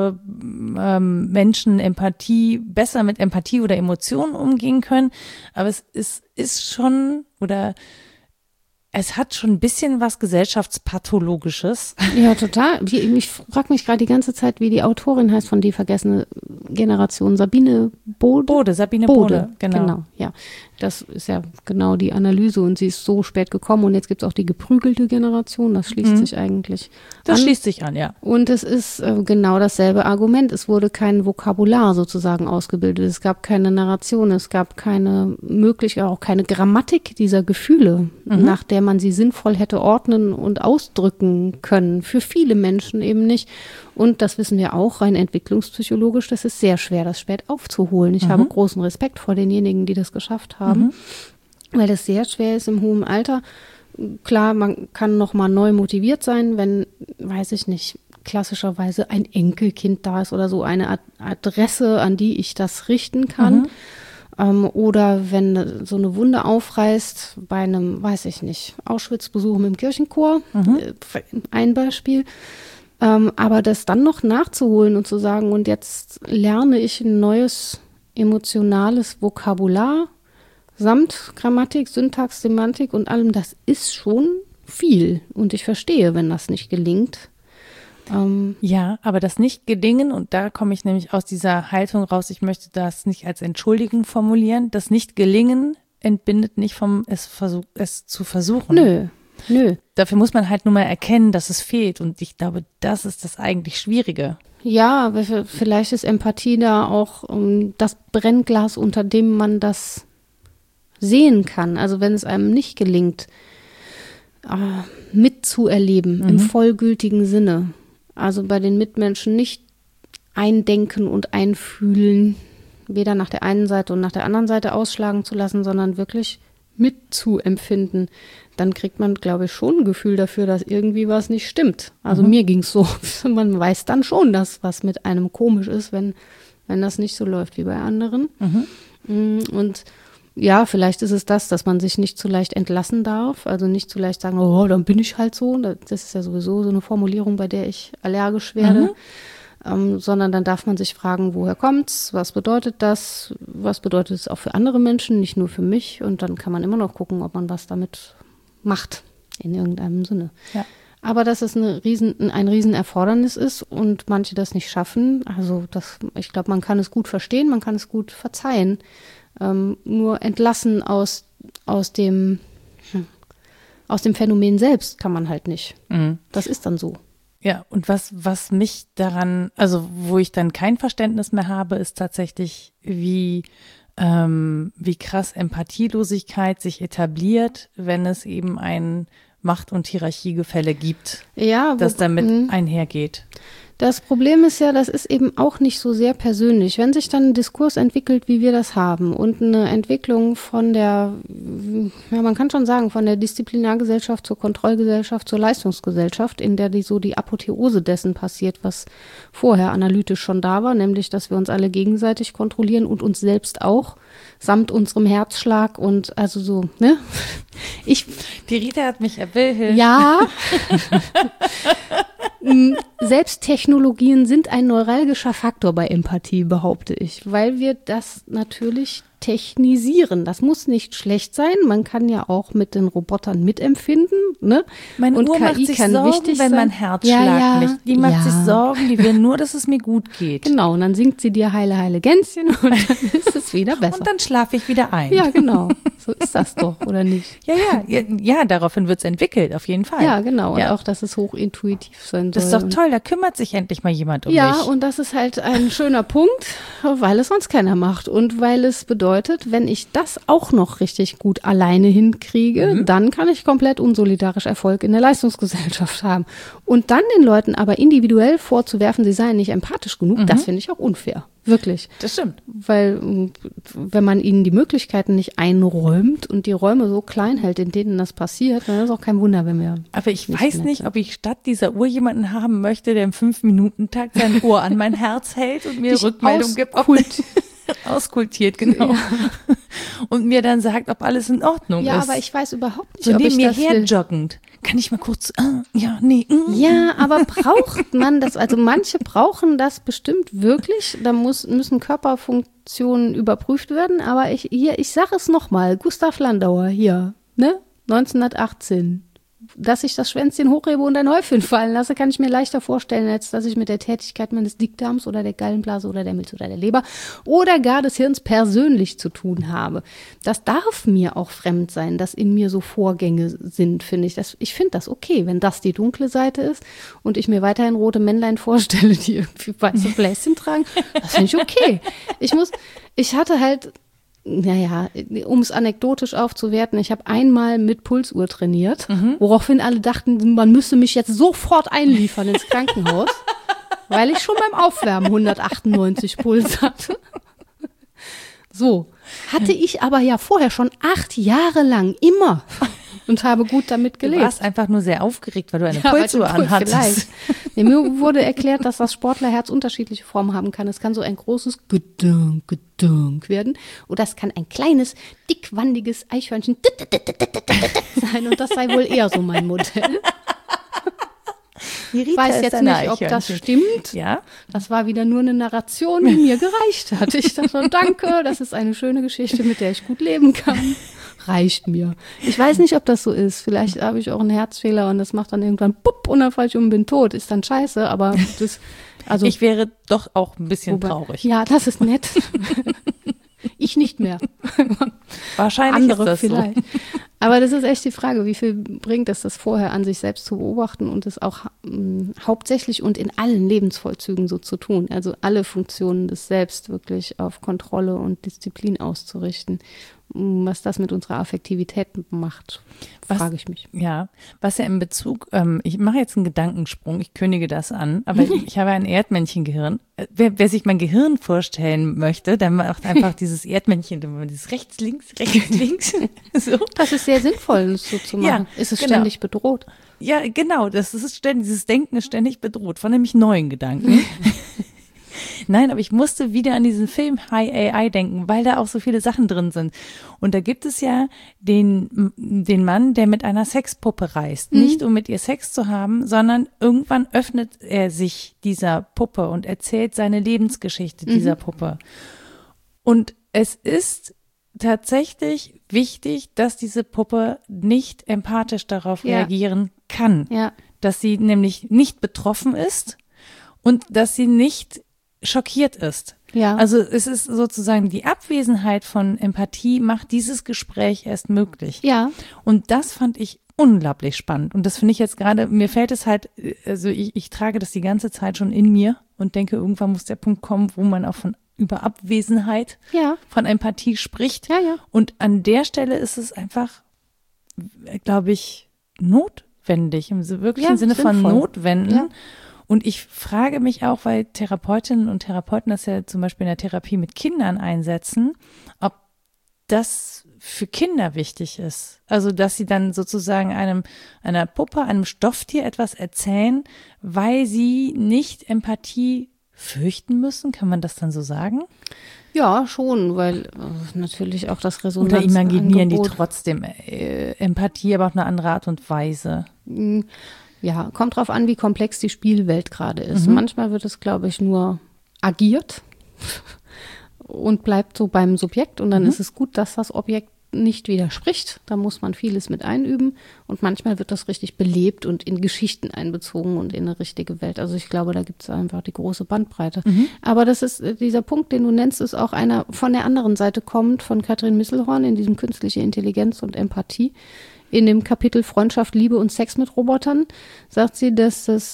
Menschen besser mit Empathie oder Emotionen umgehen können, aber es ist schon oder es hat schon ein bisschen was Gesellschaftspathologisches. Ja, total. Ich frage mich gerade die ganze Zeit, wie die Autorin heißt von Die vergessene Generation. Sabine Bode? Sabine Bode, genau. Ja. Das ist ja genau die Analyse und sie ist so spät gekommen und jetzt gibt es auch die geprügelte Generation. Das schließt sich eigentlich Das an. schließt sich an, ja. Und es ist genau dasselbe Argument. Es wurde kein Vokabular sozusagen ausgebildet. Es gab keine Narration. Es gab keine Möglichkeit, auch keine Grammatik dieser Gefühle, nach der man sie sinnvoll hätte ordnen und ausdrücken können. Für viele Menschen eben nicht. Und das wissen wir auch rein entwicklungspsychologisch. Das ist sehr schwer, das spät aufzuholen. Ich habe großen Respekt vor denjenigen, die das geschafft haben, weil das sehr schwer ist im hohen Alter. Klar, man kann noch mal neu motiviert sein, wenn, weiß ich nicht, klassischerweise ein Enkelkind da ist oder so eine Adresse, an die ich das richten kann. Oder wenn so eine Wunde aufreißt bei einem, weiß ich nicht, Auschwitz-Besuch mit dem Kirchenchor, ein Beispiel. Aber das dann noch nachzuholen und zu sagen, und jetzt lerne ich ein neues emotionales Vokabular samt Grammatik, Syntax, Semantik und allem, das ist schon viel. Und ich verstehe, wenn das nicht gelingt. Ja, aber das Nicht-Gelingen, und da komme ich nämlich aus dieser Haltung raus, ich möchte das nicht als Entschuldigung formulieren, das Nicht-Gelingen entbindet nicht vom es zu versuchen. Nö. Dafür muss man halt nur mal erkennen, dass es fehlt, und ich glaube, das ist das eigentlich Schwierige. Ja, aber vielleicht ist Empathie da auch das Brennglas, unter dem man das sehen kann. Also wenn es einem nicht gelingt, mitzuerleben im vollgültigen Sinne. Also bei den Mitmenschen nicht eindenken und einfühlen, weder nach der einen Seite und nach der anderen Seite ausschlagen zu lassen, sondern wirklich mitzuempfinden. Dann kriegt man, glaube ich, schon ein Gefühl dafür, dass irgendwie was nicht stimmt. Also mir ging es so. Man weiß dann schon, dass was mit einem komisch ist, wenn das nicht so läuft wie bei anderen. Und ja, vielleicht ist es dass man sich nicht zu leicht entlassen darf, also nicht zu leicht sagen, oh, dann bin ich halt so. Das ist ja sowieso so eine Formulierung, bei der ich allergisch werde. Sondern dann darf man sich fragen, woher kommt's, was bedeutet das, was bedeutet es auch für andere Menschen, nicht nur für mich, und dann kann man immer noch gucken, ob man was damit macht, in irgendeinem Sinne. Ja. Aber dass es ein Riesenerfordernis ist und manche das nicht schaffen, also ich glaube, man kann es gut verstehen, man kann es gut verzeihen, nur entlassen aus dem Phänomen selbst kann man halt nicht. Das ist dann so. Ja, und was mich daran, also wo ich dann kein Verständnis mehr habe, ist tatsächlich, wie krass Empathielosigkeit sich etabliert, wenn es eben ein Macht- und Hierarchiegefälle gibt, das damit einhergeht. Das Problem ist ja, das ist eben auch nicht so sehr persönlich. Wenn sich dann ein Diskurs entwickelt, wie wir das haben, und eine Entwicklung von der, ja, man kann schon sagen, von der Disziplinargesellschaft zur Kontrollgesellschaft zur Leistungsgesellschaft, in der die Apotheose dessen passiert, was vorher analytisch schon da war, nämlich, dass wir uns alle gegenseitig kontrollieren und uns selbst auch, samt unserem Herzschlag und also so, ne? Die Rita hat mich erbildelt. Ja. Selbsttechnologien sind ein neuralgischer Faktor bei Empathie, behaupte ich, weil wir das natürlich technisieren. Das muss nicht schlecht sein. Man kann ja auch mit den Robotern mitempfinden, ne? Meine und Uhr KI macht sich kann Sorgen, wichtig wenn sein. mein Herzschlag nicht. Die macht sich Sorgen, die will nur, dass es mir gut geht. Genau, und dann singt sie dir Heile, Heile Gänschen und dann ist es wieder besser. Und dann schlafe ich wieder ein. Ja, genau. So ist das doch, oder nicht? Ja, daraufhin wird es entwickelt, auf jeden Fall. Ja, genau. Und auch, dass es hochintuitiv sein soll. Das ist doch toll, da kümmert sich endlich mal jemand um mich. Ja, und das ist halt ein schöner Punkt, weil es sonst keiner macht. Und weil es bedeutet, wenn ich das auch noch richtig gut alleine hinkriege, dann kann ich komplett unsolidarisch Erfolg in der Leistungsgesellschaft haben. Und dann den Leuten aber individuell vorzuwerfen, sie seien nicht empathisch genug, das finde ich auch unfair. Wirklich. Das stimmt. Weil wenn man ihnen die Möglichkeiten nicht einräumt und die Räume so klein hält, in denen das passiert, dann ist auch kein Wunder, wenn wir. Aber ich weiß nicht, ob ich statt dieser Uhr jemanden haben möchte, der im 5-Minuten-Takt sein Ohr an mein Herz hält und mir Rückmeldung gibt. Auskultiert, genau. Ja. Und mir dann sagt, ob alles in Ordnung ist. Ja, aber ich weiß überhaupt nicht, so ob neben ich mir das her will. joggend. Kann ich mal kurz, Ja, aber braucht man das? Also manche brauchen das bestimmt wirklich. Da müssen Körperfunktionen überprüft werden. Aber ich sage es nochmal, Gustav Landauer hier, ne? 1918. Dass ich das Schwänzchen hochhebe und ein Häufchen fallen lasse, kann ich mir leichter vorstellen, als dass ich mit der Tätigkeit meines Dickdarms oder der Gallenblase oder der Milz oder der Leber oder gar des Hirns persönlich zu tun habe. Das darf mir auch fremd sein, dass in mir so Vorgänge sind, finde ich. Ich finde das okay, wenn das die dunkle Seite ist und ich mir weiterhin rote Männlein vorstelle, die irgendwie weiße Bläschen tragen. Das finde ich okay. Ich hatte halt, naja, um es anekdotisch aufzuwerten, ich habe einmal mit Pulsuhr trainiert, woraufhin alle dachten, man müsse mich jetzt sofort einliefern ins Krankenhaus, weil ich schon beim Aufwärmen 198 Puls hatte. So, hatte ich aber ja vorher schon 8 Jahre lang immer und habe gut damit gelebt. Du warst einfach nur sehr aufgeregt, weil du eine Pulsuhr anhattest. Nee, mir wurde erklärt, dass das Sportlerherz unterschiedliche Formen haben kann. Es kann so ein großes Gedunk, Gedunk werden oder es kann ein kleines, dickwandiges Eichhörnchen sein und das sei wohl eher so mein Modell. Ich weiß jetzt nicht, ob das stimmt. Ja? Das war wieder nur eine Narration, die mir gereicht hat. Ich dachte, danke, das ist eine schöne Geschichte, mit der ich gut leben kann. Reicht mir. Ich weiß nicht, ob das so ist. Vielleicht habe ich auch einen Herzfehler und das macht dann irgendwann pupp und dann falle ich um und bin tot. Ist dann scheiße, aber das, also. Ich wäre doch auch ein bisschen traurig. Ja, das ist nett. Ich nicht mehr. Wahrscheinlich Andere ist das vielleicht. So. Aber das ist echt die Frage, wie viel bringt es, das vorher an sich selbst zu beobachten und es auch hauptsächlich und in allen Lebensvollzügen so zu tun. Also alle Funktionen des Selbst wirklich auf Kontrolle und Disziplin auszurichten. Was das mit unserer Affektivität macht, frage ich mich. Ja, was ja in Bezug, ich mache jetzt einen Gedankensprung, ich kündige das an, aber ich habe ein Erdmännchengehirn. Wer sich mein Gehirn vorstellen möchte, der macht einfach dieses Erdmännchen, dieses rechts, links, so. Das ist sehr sinnvoll, das so zu machen. Ja, ist es genau. ständig bedroht? Ja, genau, dieses Denken ist ständig bedroht von nämlich neuen Gedanken. Nein, aber ich musste wieder an diesen Film High AI denken, weil da auch so viele Sachen drin sind. Und da gibt es ja den Mann, der mit einer Sexpuppe reist. Nicht um mit ihr Sex zu haben, sondern irgendwann öffnet er sich dieser Puppe und erzählt seine Lebensgeschichte dieser Puppe. Und es ist tatsächlich wichtig, dass diese Puppe nicht empathisch darauf reagieren kann. Ja. Dass sie nämlich nicht betroffen ist und dass sie nicht schockiert ist. Ja. Also es ist sozusagen die Abwesenheit von Empathie macht dieses Gespräch erst möglich. Ja. Und das fand ich unglaublich spannend. Und das finde ich jetzt gerade, mir fällt es halt, also ich trage das die ganze Zeit schon in mir und denke, irgendwann muss der Punkt kommen, wo man auch über Abwesenheit von Empathie spricht. Ja, ja. Und an der Stelle ist es einfach, glaube ich, notwendig, im wirklichen Sinne sinnvoll. von notwenden. Ja. Und ich frage mich auch, weil Therapeutinnen und Therapeuten das ja zum Beispiel in der Therapie mit Kindern einsetzen, ob das für Kinder wichtig ist. Also, dass sie dann sozusagen einer Puppe, einem Stofftier etwas erzählen, weil sie nicht Empathie fürchten müssen. Kann man das dann so sagen? Ja, schon, weil natürlich auch das Resonanz. Oder imaginieren die trotzdem Empathie, aber auf eine andere Art und Weise? Ja, kommt drauf an, wie komplex die Spielwelt gerade ist. Manchmal wird es, glaube ich, nur agiert und bleibt so beim Subjekt und dann ist es gut, dass das Objekt nicht widerspricht. Da muss man vieles mit einüben und manchmal wird das richtig belebt und in Geschichten einbezogen und in eine richtige Welt. Also ich glaube, da gibt es einfach die große Bandbreite. Aber das ist, dieser Punkt, den du nennst, ist auch einer von der anderen Seite kommt, von Katrin Misselhorn in diesem Künstliche Intelligenz und Empathie. In dem Kapitel Freundschaft, Liebe und Sex mit Robotern sagt sie, dass das,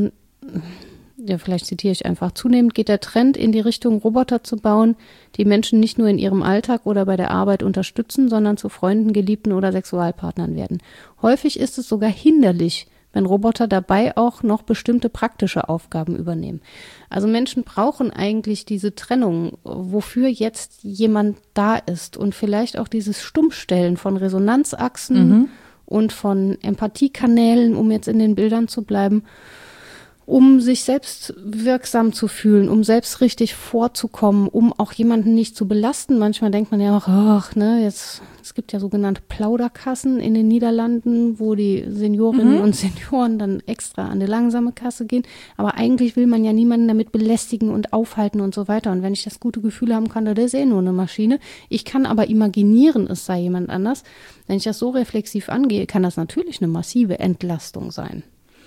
vielleicht zitiere ich einfach, zunehmend geht der Trend in die Richtung, Roboter zu bauen, die Menschen nicht nur in ihrem Alltag oder bei der Arbeit unterstützen, sondern zu Freunden, Geliebten oder Sexualpartnern werden. Häufig ist es sogar hinderlich, wenn Roboter dabei auch noch bestimmte praktische Aufgaben übernehmen. Also Menschen brauchen eigentlich diese Trennung, wofür jetzt jemand da ist und vielleicht auch dieses Stummstellen von Resonanzachsen und von Empathiekanälen, um jetzt in den Bildern zu bleiben, um sich selbst wirksam zu fühlen, um selbst richtig vorzukommen, um auch jemanden nicht zu belasten. Manchmal denkt man ja auch, es gibt ja sogenannte Plauderkassen in den Niederlanden, wo die Seniorinnen und Senioren dann extra an eine langsame Kasse gehen. Aber eigentlich will man ja niemanden damit belästigen und aufhalten und so weiter. Und wenn ich das gute Gefühl haben kann, das ist nur eine Maschine. Ich kann aber imaginieren, es sei jemand anders. Wenn ich das so reflexiv angehe, kann das natürlich eine massive Entlastung sein.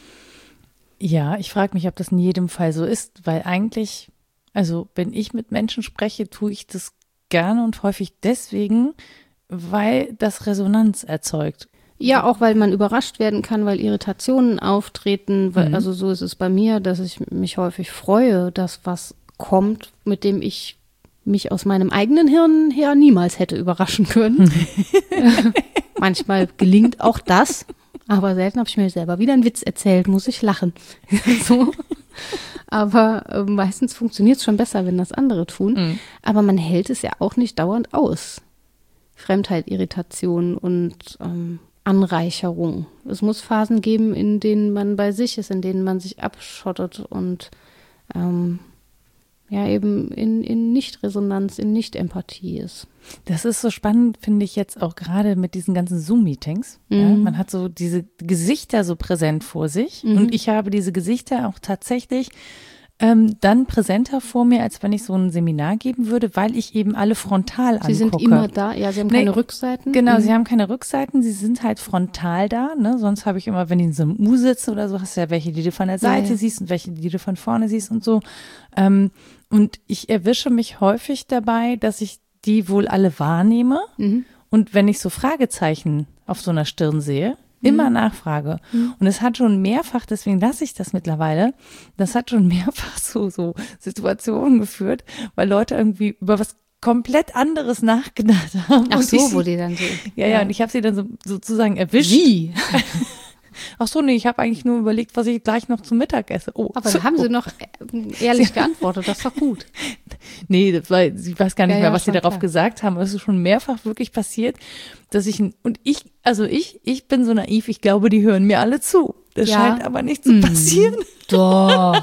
Ja, ich frage mich, ob das in jedem Fall so ist, weil eigentlich, also wenn ich mit Menschen spreche, tue ich das gerne und häufig deswegen, weil das Resonanz erzeugt. Ja, auch weil man überrascht werden kann, weil Irritationen auftreten. Also so ist es bei mir, dass ich mich häufig freue, dass was kommt, mit dem ich mich aus meinem eigenen Hirn her niemals hätte überraschen können. Manchmal gelingt auch das. Aber selten habe ich mir selber wieder einen Witz erzählt, muss ich lachen. So. Aber meistens funktioniert es schon besser, wenn das andere tun. Aber man hält es ja auch nicht dauernd aus. Fremdheit, Irritation und Anreicherung. Es muss Phasen geben, in denen man bei sich ist, in denen man sich abschottet und eben in Nicht-Resonanz, in Nicht-Empathie ist. Das ist so spannend, finde ich jetzt auch gerade mit diesen ganzen Zoom-Meetings. Ja, man hat so diese Gesichter so präsent vor sich und ich habe diese Gesichter auch tatsächlich dann präsenter vor mir, als wenn ich so ein Seminar geben würde, weil ich eben alle frontal angucke. Sie sind immer da, ja, sie haben keine Rückseiten. Genau, sie haben keine Rückseiten, sie sind halt frontal da, ne? Sonst habe ich immer, wenn ich in so einem U sitze oder so, hast du ja welche, die du von der Seite siehst und welche, die du von vorne siehst und so. Und ich erwische mich häufig dabei, dass ich die wohl alle wahrnehme und wenn ich so Fragezeichen auf so einer Stirn sehe, immer nachfrage. Und es hat schon mehrfach, deswegen lasse ich das mittlerweile, das hat schon mehrfach so Situationen geführt, weil Leute irgendwie über was komplett anderes nachgedacht haben. Ach Und so, ich, wo die dann so. ja, und ich habe sie dann so, sozusagen erwischt. Wie? Ach so, nee, ich habe eigentlich nur überlegt, was ich gleich noch zum Mittag esse. Oh, Aber dann haben sie noch ehrlich geantwortet, das war gut. Nee, ich weiß gar nicht mehr, was sie schon darauf klar. gesagt haben. Es ist schon mehrfach wirklich passiert, dass ich bin so naiv, ich glaube, die hören mir alle zu. Das Ja. scheint aber nicht zu passieren. Doch.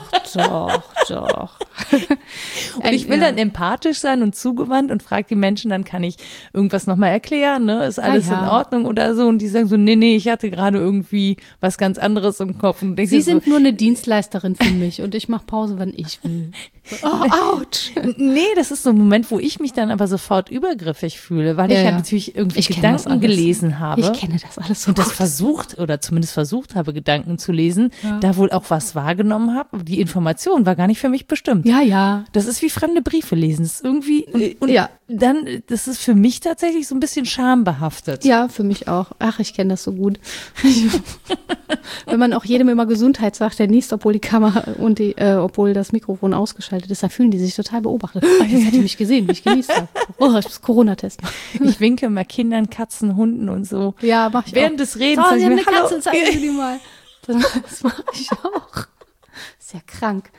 Und ich will dann empathisch sein und zugewandt und frage die Menschen, dann kann ich irgendwas nochmal erklären, ne? Ist alles Ja. in Ordnung oder so? Und die sagen so, nee, ich hatte gerade irgendwie was ganz anderes im Kopf. Und Sie sind nur eine Dienstleisterin für mich und ich mache Pause, wann ich will. Oh, ouch. Nee, das ist so ein Moment, wo ich mich dann aber sofort übergriffig fühle, weil ich Ja, ja ja. natürlich irgendwie Ich kenn das Gedanken alles. gelesen habe. Ich kenne das alles so Und das gut. versucht oder zumindest versucht habe, Gedanken zu lesen, da wohl auch was wahrgenommen habe. Aber die Information war gar nicht für mich bestimmt. Ja. Das ist wie fremde Briefe lesen. Das ist irgendwie, und Ja. dann, das ist für mich tatsächlich so ein bisschen schambehaftet. Ja, für mich auch. Ach, ich kenne das so gut. Wenn man auch jedem immer Gesundheit sagt, der niest, obwohl die Kamera und obwohl das Mikrofon ausgeschaltet ist, da fühlen die sich total beobachtet. Jetzt hat die mich gesehen, wie ich genießt habe. Oh, ich muss Corona-Testen. Ich winke immer Kindern, Katzen, Hunden und so. Ja, mach ich Während auch. des Redens So, sag Sie ich haben mir, eine hallo. Katze, zeigen Sie die mal. Das mache ich auch. Ist ja krank.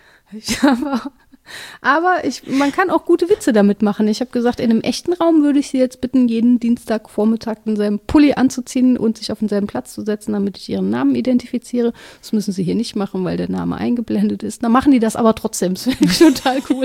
Aber man kann auch gute Witze damit machen. Ich habe gesagt, in einem echten Raum würde ich Sie jetzt bitten, jeden Dienstagvormittag denselben Pulli anzuziehen und sich auf denselben Platz zu setzen, damit ich Ihren Namen identifiziere. Das müssen Sie hier nicht machen, weil der Name eingeblendet ist. Dann machen die das aber trotzdem. Das finde ich total cool.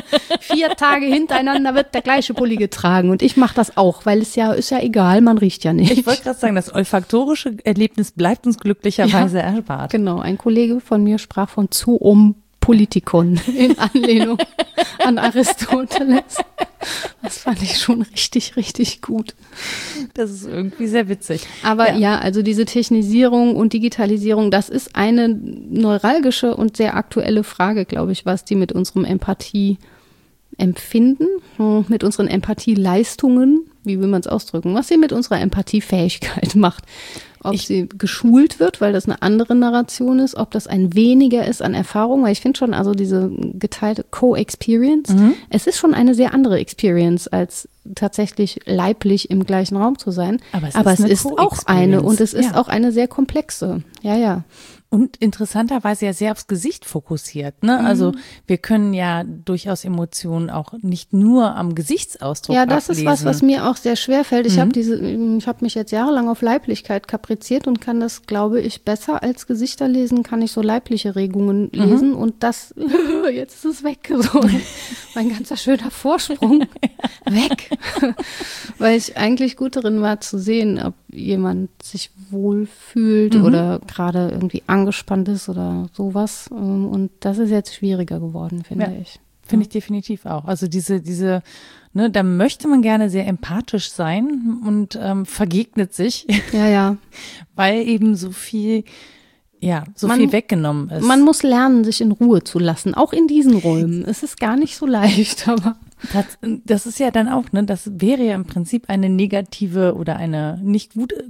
4 Tage hintereinander wird der gleiche Pulli getragen und ich mache das auch, weil ist ja egal, man riecht ja nicht. Ich wollte gerade sagen, das olfaktorische Erlebnis bleibt uns glücklicherweise erspart. Genau, ein Kollege von mir sprach von Zoom Politikon in Anlehnung an Aristoteles. Das fand ich schon richtig, richtig gut. Das ist irgendwie sehr witzig. Aber ja, also diese Technisierung und Digitalisierung, das ist eine neuralgische und sehr aktuelle Frage, glaube ich, was die mit unserem Empathie-Empfinden, mit unseren Empathieleistungen, wie will man es ausdrücken, was sie mit unserer Empathiefähigkeit macht. Ob sie geschult wird, weil das eine andere Narration ist, ob das ein weniger ist an Erfahrung, weil ich finde schon, also diese geteilte Co-Experience, es ist schon eine sehr andere Experience, als tatsächlich leiblich im gleichen Raum zu sein. Aber es ist auch eine und es ist auch eine sehr komplexe. Ja. Und interessanterweise ja sehr aufs Gesicht fokussiert. Ne? Also wir können ja durchaus Emotionen auch nicht nur am Gesichtsausdruck ablesen. Ja, das ist was mir auch sehr schwer fällt. Ich habe mich jetzt jahrelang auf Leiblichkeit kapriziert und kann das, glaube ich, besser als Gesichter lesen, kann ich so leibliche Regungen lesen und das, jetzt ist es weg. So. Mein ganzer schöner Vorsprung weg. Weil ich eigentlich gut darin war zu sehen, ob jemand sich wohlfühlt oder gerade irgendwie angespannt ist oder sowas. Und das ist jetzt schwieriger geworden, finde ich. Finde ich definitiv auch. Also diese, ne, da möchte man gerne sehr empathisch sein und vergegnet sich. Ja. Weil eben so viel weggenommen ist. Man muss lernen, sich in Ruhe zu lassen, auch in diesen Räumen. Es ist gar nicht so leicht, aber. Das ist ja dann auch, ne, das wäre ja im Prinzip eine negative oder eine nicht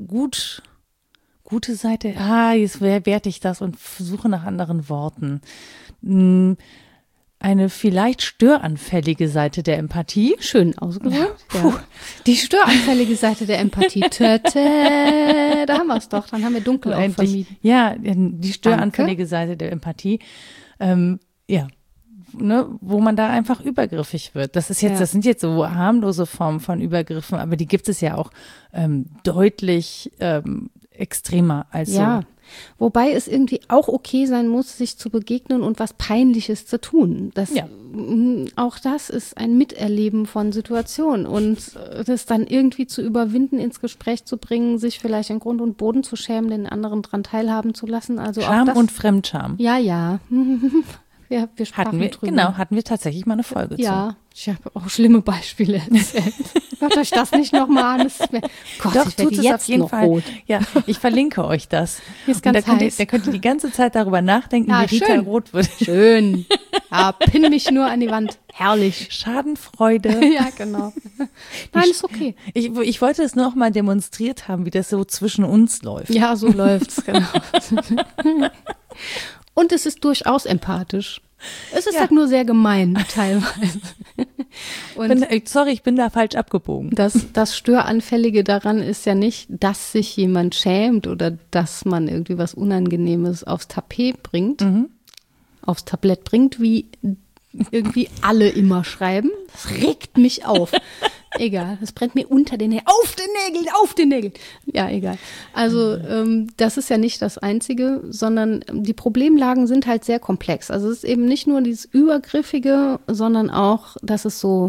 gute Seite. Jetzt werte ich das und suche nach anderen Worten. Eine vielleicht störanfällige Seite der Empathie. Schön ausgedrückt. Ja. Die störanfällige Seite der Empathie. Da haben wir es doch. Dann haben wir dunkel auch vermieden. Ja, die störanfällige Seite der Empathie. Ne, wo man da einfach übergriffig wird. Das sind jetzt so harmlose Formen von Übergriffen, aber die gibt es ja auch deutlich extremer als so. Ja, wobei es irgendwie auch okay sein muss, sich zu begegnen und was Peinliches zu tun. Auch das ist ein Miterleben von Situationen und das dann irgendwie zu überwinden, ins Gespräch zu bringen, sich vielleicht in Grund und Boden zu schämen, den anderen dran teilhaben zu lassen. Also Scham auch das, und Fremdscham. Ja. Wir sprachen drüber. Genau, hatten wir tatsächlich mal eine Folge zu. Ja, ich habe auch schlimme Beispiele erzählt. Hört euch das nicht nochmal an. Doch, tut es auf jeden Fall. Rot. Ja, ich verlinke euch das. Hier ist ganz heiß. Da könnt ihr die ganze Zeit darüber nachdenken, wie Rita schön. rot wird. Schön. Ja, pin mich nur an die Wand. Herrlich. Schadenfreude. Ja, genau. Nein, ist okay. Ich wollte es nur noch mal demonstriert haben, wie das so zwischen uns läuft. Ja, so läuft's, genau. Und es ist durchaus empathisch. Es ist halt nur sehr gemein, teilweise. Und ich bin da falsch abgebogen. das Störanfällige daran ist ja nicht, dass sich jemand schämt oder dass man irgendwie was Unangenehmes aufs Tablett bringt, wie irgendwie alle immer schreiben. Das regt mich auf. Egal, das brennt mir unter den Nägeln. Auf den Nägeln. Ja, egal. Also das ist ja nicht das Einzige, sondern die Problemlagen sind halt sehr komplex. Also es ist eben nicht nur dieses Übergriffige, sondern auch, dass es so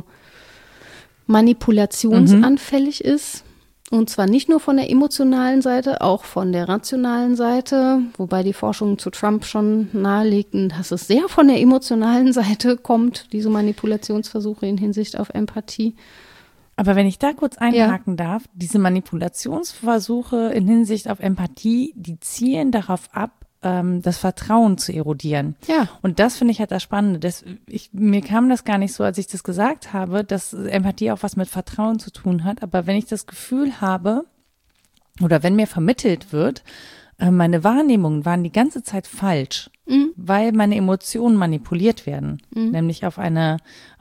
manipulationsanfällig ist. Und zwar nicht nur von der emotionalen Seite, auch von der rationalen Seite, wobei die Forschung zu Trump schon nahelegten, dass es sehr von der emotionalen Seite kommt, diese Manipulationsversuche in Hinsicht auf Empathie. Aber wenn ich da kurz einhaken darf, diese Manipulationsversuche in Hinsicht auf Empathie, die zielen darauf ab, das Vertrauen zu erodieren. Ja. Und das finde ich halt das Spannende. Mir kam das gar nicht so, als ich das gesagt habe, dass Empathie auch was mit Vertrauen zu tun hat. Aber wenn ich das Gefühl habe, oder wenn mir vermittelt wird, meine Wahrnehmungen waren die ganze Zeit falsch, weil meine Emotionen manipuliert werden. Nämlich auf eine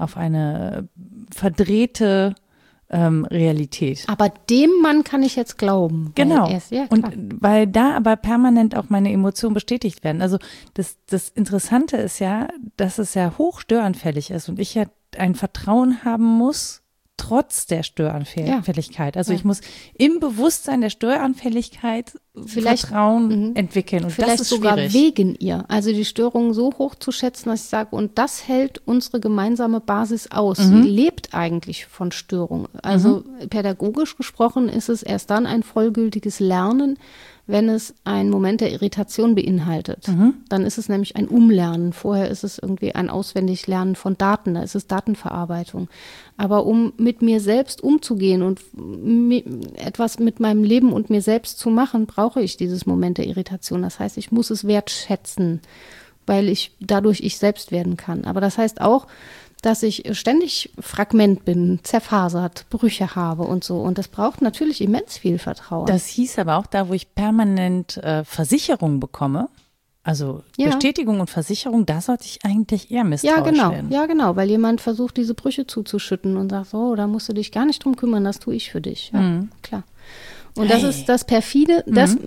verdrehte Realität. Aber dem Mann kann ich jetzt glauben. Genau. Ja, und weil da aber permanent auch meine Emotionen bestätigt werden. Also das Interessante ist ja, dass es ja hoch störanfällig ist und ich ja ein Vertrauen haben muss, trotz der Störanfälligkeit. Also ich muss im Bewusstsein der Störanfälligkeit Vertrauen entwickeln. Und vielleicht das ist sogar schwierig. wegen ihr. Also die Störung so hoch zu schätzen, dass ich sage, und das hält unsere gemeinsame Basis aus. Sie lebt eigentlich von Störung. Also pädagogisch gesprochen ist es erst dann ein vollgültiges Lernen, wenn es einen Moment der Irritation beinhaltet. Dann ist es nämlich ein Umlernen. Vorher ist es irgendwie ein Auswendiglernen von Daten, da ist es Datenverarbeitung. Aber um mit mir selbst umzugehen und etwas mit meinem Leben und mir selbst zu machen, brauche ich dieses Moment der Irritation. Das heißt, ich muss es wertschätzen, weil dadurch ich selbst werden kann. Aber das heißt auch, dass ich ständig Fragment bin, zerfasert, Brüche habe und so. Und das braucht natürlich immens viel Vertrauen. Das hieß aber auch da, wo ich permanent Versicherung bekomme, also Bestätigung und Versicherung, da sollte ich eigentlich eher misstrauisch werden. Ja, genau, weil jemand versucht, diese Brüche zuzuschütten und sagt, so, da musst du dich gar nicht drum kümmern, das tue ich für dich. Ja, klar. Und das ist das Perfide,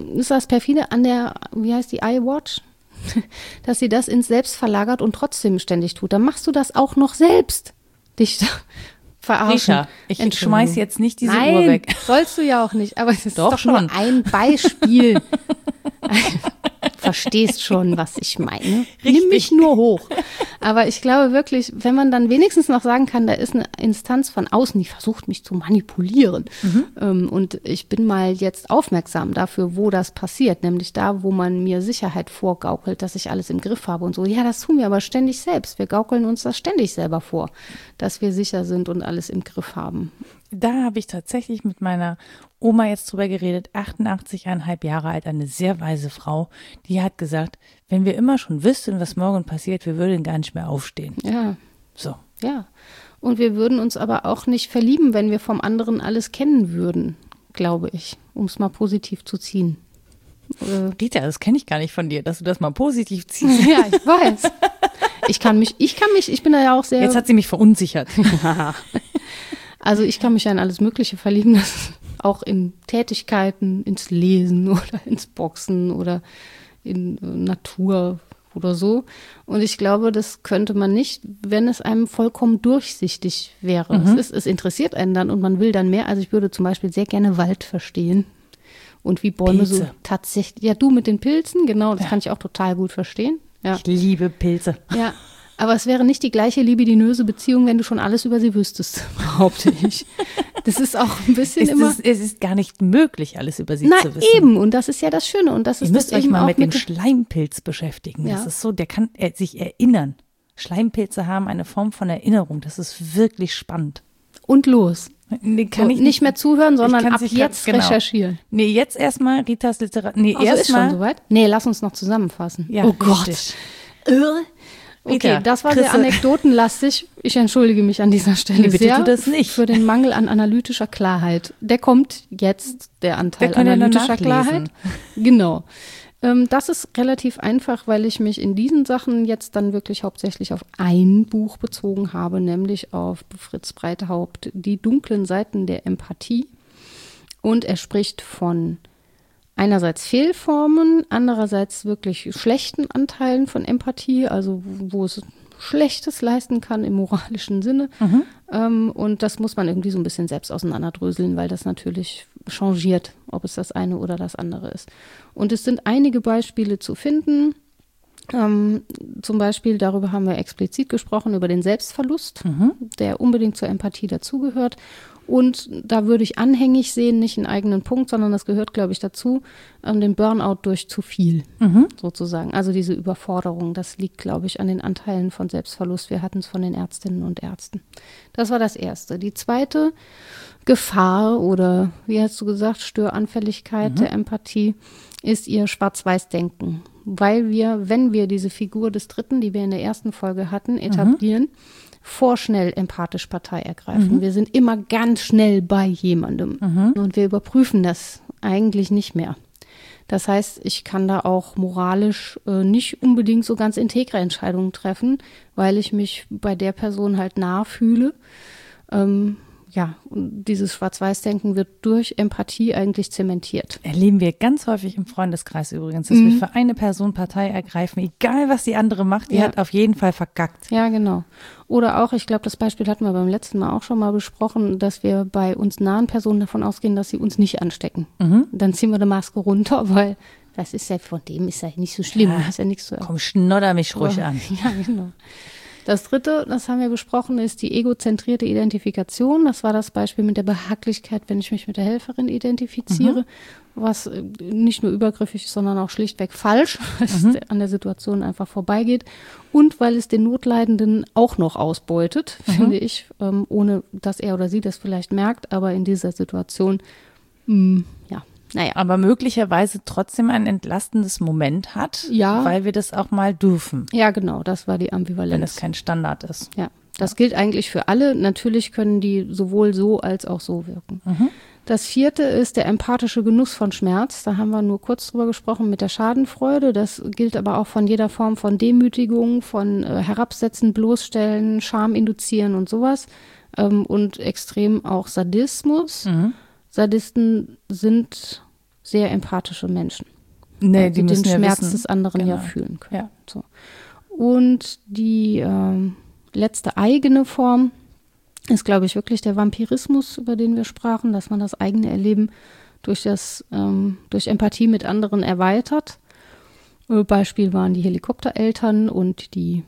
an der, wie heißt die, iWatch? Dass sie das ins Selbst verlagert und trotzdem ständig tut. Dann machst du das auch noch selbst. Dich verarschen. Risha, ich schmeiß jetzt nicht diese Nein, Uhr weg. Sollst du ja auch nicht, aber es ist Doch doch schon. nur ein Beispiel. Verstehst schon, was ich meine. Nimm mich nur hoch. Aber ich glaube wirklich, wenn man dann wenigstens noch sagen kann, da ist eine Instanz von außen, die versucht mich zu manipulieren. Und ich bin mal jetzt aufmerksam dafür, wo das passiert. Nämlich da, wo man mir Sicherheit vorgaukelt, dass ich alles im Griff habe und so. Ja, das tun wir aber ständig selbst. Wir gaukeln uns das ständig selber vor, dass wir sicher sind und alles im Griff haben. Da habe ich tatsächlich mit meiner Oma jetzt drüber geredet, 88,5 Jahre alt, eine sehr weise Frau, die hat gesagt, wenn wir immer schon wüssten, was morgen passiert, wir würden gar nicht mehr aufstehen. Ja. So. Ja. Und wir würden uns aber auch nicht verlieben, wenn wir vom anderen alles kennen würden, glaube ich, um es mal positiv zu ziehen. Rita, das kenne ich gar nicht von dir, dass du das mal positiv ziehst. Ja, ich weiß. Ich bin da ja auch sehr. Jetzt hat sie mich verunsichert. Also ich kann mich ja in alles Mögliche verlieben, auch in Tätigkeiten, ins Lesen oder ins Boxen oder in Natur oder so. Und ich glaube, das könnte man nicht, wenn es einem vollkommen durchsichtig wäre. Es interessiert einen dann und man will dann mehr. Also ich würde zum Beispiel sehr gerne Wald verstehen und wie Bäume Pilze. so tatsächlich. Ja, du mit den Pilzen, genau, das kann ich auch total gut verstehen. Ja. Ich liebe Pilze. Ja. Aber es wäre nicht die gleiche libidinöse Beziehung, wenn du schon alles über sie wüsstest, behaupte ich. Das ist auch ein bisschen Es ist gar nicht möglich, alles über sie zu wissen. Na eben, und das ist ja das Schöne. Und das ist Ihr müsst das euch eben mal auch mit dem Schleimpilz beschäftigen. Ja. Das ist so, der kann sich erinnern. Schleimpilze haben eine Form von Erinnerung. Das ist wirklich spannend. Und los. Nee, kann So, ich nicht mehr zuhören, sondern ab nicht jetzt genau. recherchieren. Nee, jetzt erstmal Ritas Literatur. Nee, Also ist schon erstmal. soweit? Nee, lass uns noch zusammenfassen. Ja, oh Gott. richtig. Okay, Rita, das war sehr Chrisse. anekdotenlastig. Ich entschuldige mich an dieser Stelle Nee, bitte sehr tu das nicht. für den Mangel an analytischer Klarheit. Der kommt jetzt, der Anteil Der kann ja analytischer danach lesen. Klarheit. Genau. Das ist relativ einfach, weil ich mich in diesen Sachen jetzt dann wirklich hauptsächlich auf ein Buch bezogen habe, nämlich auf Fritz Breithaupt, Die dunklen Seiten der Empathie. Und er spricht von einerseits Fehlformen, andererseits wirklich schlechten Anteilen von Empathie, also wo es Schlechtes leisten kann im moralischen Sinne. Und das muss man irgendwie so ein bisschen selbst auseinanderdröseln, weil das natürlich changiert, ob es das eine oder das andere ist. Und es sind einige Beispiele zu finden. Zum Beispiel, darüber haben wir explizit gesprochen, über den Selbstverlust, der unbedingt zur Empathie dazugehört. Und da würde ich anhängig sehen, nicht einen eigenen Punkt, sondern das gehört, glaube ich, dazu, den Burnout durch zu viel, sozusagen. Also diese Überforderung, das liegt, glaube ich, an den Anteilen von Selbstverlust. Wir hatten es von den Ärztinnen und Ärzten. Das war das Erste. Die zweite Gefahr oder, wie hast du gesagt, Störanfälligkeit der Empathie ist ihr Schwarz-Weiß-Denken. Weil wir, wenn wir diese Figur des Dritten, die wir in der ersten Folge hatten, etablieren, vorschnell empathisch Partei ergreifen. Wir sind immer ganz schnell bei jemandem und wir überprüfen das eigentlich nicht mehr. Das heißt, ich kann da auch moralisch nicht unbedingt so ganz integre Entscheidungen treffen, weil ich mich bei der Person halt nah fühle. Und dieses Schwarz-Weiß-Denken wird durch Empathie eigentlich zementiert. Erleben wir ganz häufig im Freundeskreis übrigens, dass wir für eine Person Partei ergreifen, egal was die andere macht, die hat auf jeden Fall verkackt. Ja, genau. Oder auch, ich glaube, das Beispiel hatten wir beim letzten Mal auch schon mal besprochen, dass wir bei uns nahen Personen davon ausgehen, dass sie uns nicht anstecken. Dann ziehen wir die Maske runter, weil das ist ja, von dem ist ja nicht so schlimm. Ja, ist ja nichts so. Komm, schnodder mich ruhig an. Ja, genau. Das Dritte, das haben wir besprochen, ist die egozentrierte Identifikation. Das war das Beispiel mit der Behaglichkeit, wenn ich mich mit der Helferin identifiziere, was nicht nur übergriffig ist, sondern auch schlichtweg falsch, weil es an der Situation einfach vorbeigeht. Und weil es den Notleidenden auch noch ausbeutet, finde ich, ohne dass er oder sie das vielleicht merkt, aber in dieser Situation, naja. Aber möglicherweise trotzdem ein entlastendes Moment hat, weil wir das auch mal dürfen. Ja, genau, das war die Ambivalenz. Wenn es kein Standard ist. Ja, das gilt eigentlich für alle. Natürlich können die sowohl so als auch so wirken. Das Vierte ist der empathische Genuss von Schmerz. Da haben wir nur kurz drüber gesprochen mit der Schadenfreude. Das gilt aber auch von jeder Form von Demütigung, von Herabsetzen, Bloßstellen, Scham induzieren und sowas. Und extrem auch Sadismus. Sadisten sind sehr empathische Menschen, die den müssen Schmerz wissen, des anderen genau. ja fühlen können. Ja. So. Und die letzte eigene Form ist, glaube ich, wirklich der Vampirismus, über den wir sprachen, dass man das eigene Erleben durch Empathie mit anderen erweitert. Beispiel waren die Helikoptereltern und die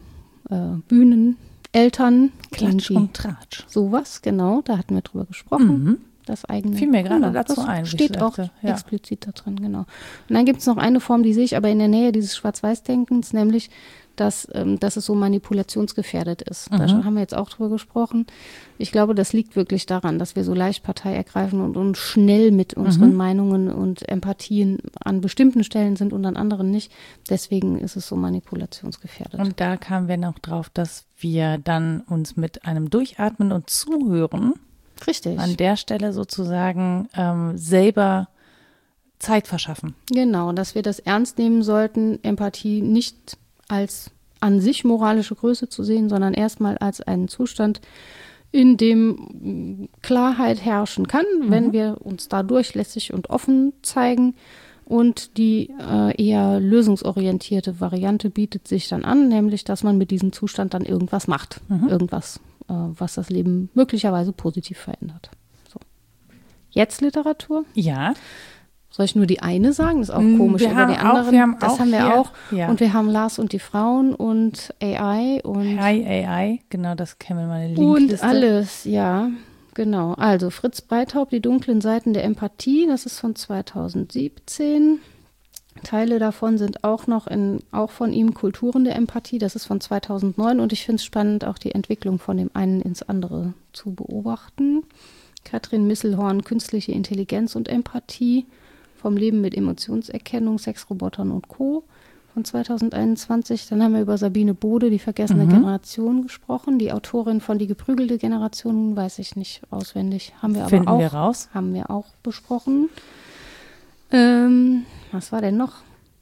Bühneneltern. Klatsch und Tratsch. Sowas, genau, da hatten wir drüber gesprochen. Das eigene. Fiel mir gerade dazu ein. Steht auch explizit da drin, genau. Und dann gibt es noch eine Form, die sehe ich aber in der Nähe dieses Schwarz-Weiß-Denkens, nämlich, dass es so manipulationsgefährdet ist. Da haben wir jetzt auch drüber gesprochen. Ich glaube, das liegt wirklich daran, dass wir so leicht Partei ergreifen und uns schnell mit unseren Meinungen und Empathien an bestimmten Stellen sind und an anderen nicht. Deswegen ist es so manipulationsgefährdet. Und da kamen wir noch drauf, dass wir dann uns mit einem Durchatmen und Zuhören an der Stelle sozusagen selber Zeit verschaffen. Genau, dass wir das ernst nehmen sollten, Empathie nicht als an sich moralische Größe zu sehen, sondern erstmal als einen Zustand, in dem Klarheit herrschen kann, wenn wir uns da durchlässig und offen zeigen. Und die eher lösungsorientierte Variante bietet sich dann an, nämlich, dass man mit diesem Zustand dann irgendwas macht. Irgendwas, was das Leben möglicherweise positiv verändert. So. Jetzt Literatur? Ja. Soll ich nur die eine sagen? Das ist auch komisch. Wir haben die anderen, auch haben wir auch. Ja. Und wir haben Lars und die Frauen und AI und Hi AI, genau, das kennen wir meine Linkliste. Und alles, ja, genau. Also Fritz Breithaupt, Die dunklen Seiten der Empathie, das ist von 2017. Teile davon sind auch noch auch von ihm Kulturen der Empathie, das ist von 2009 und ich finde es spannend, auch die Entwicklung von dem einen ins andere zu beobachten. Katrin Misselhorn, Künstliche Intelligenz und Empathie, vom Leben mit Emotionserkennung, Sexrobotern und Co. von 2021. Dann haben wir über Sabine Bode, Die vergessene Generation, gesprochen. Die Autorin von Die geprügelte Generation, weiß ich nicht auswendig. Haben wir Finden aber auch, wir raus. Haben wir auch besprochen. Was war denn noch?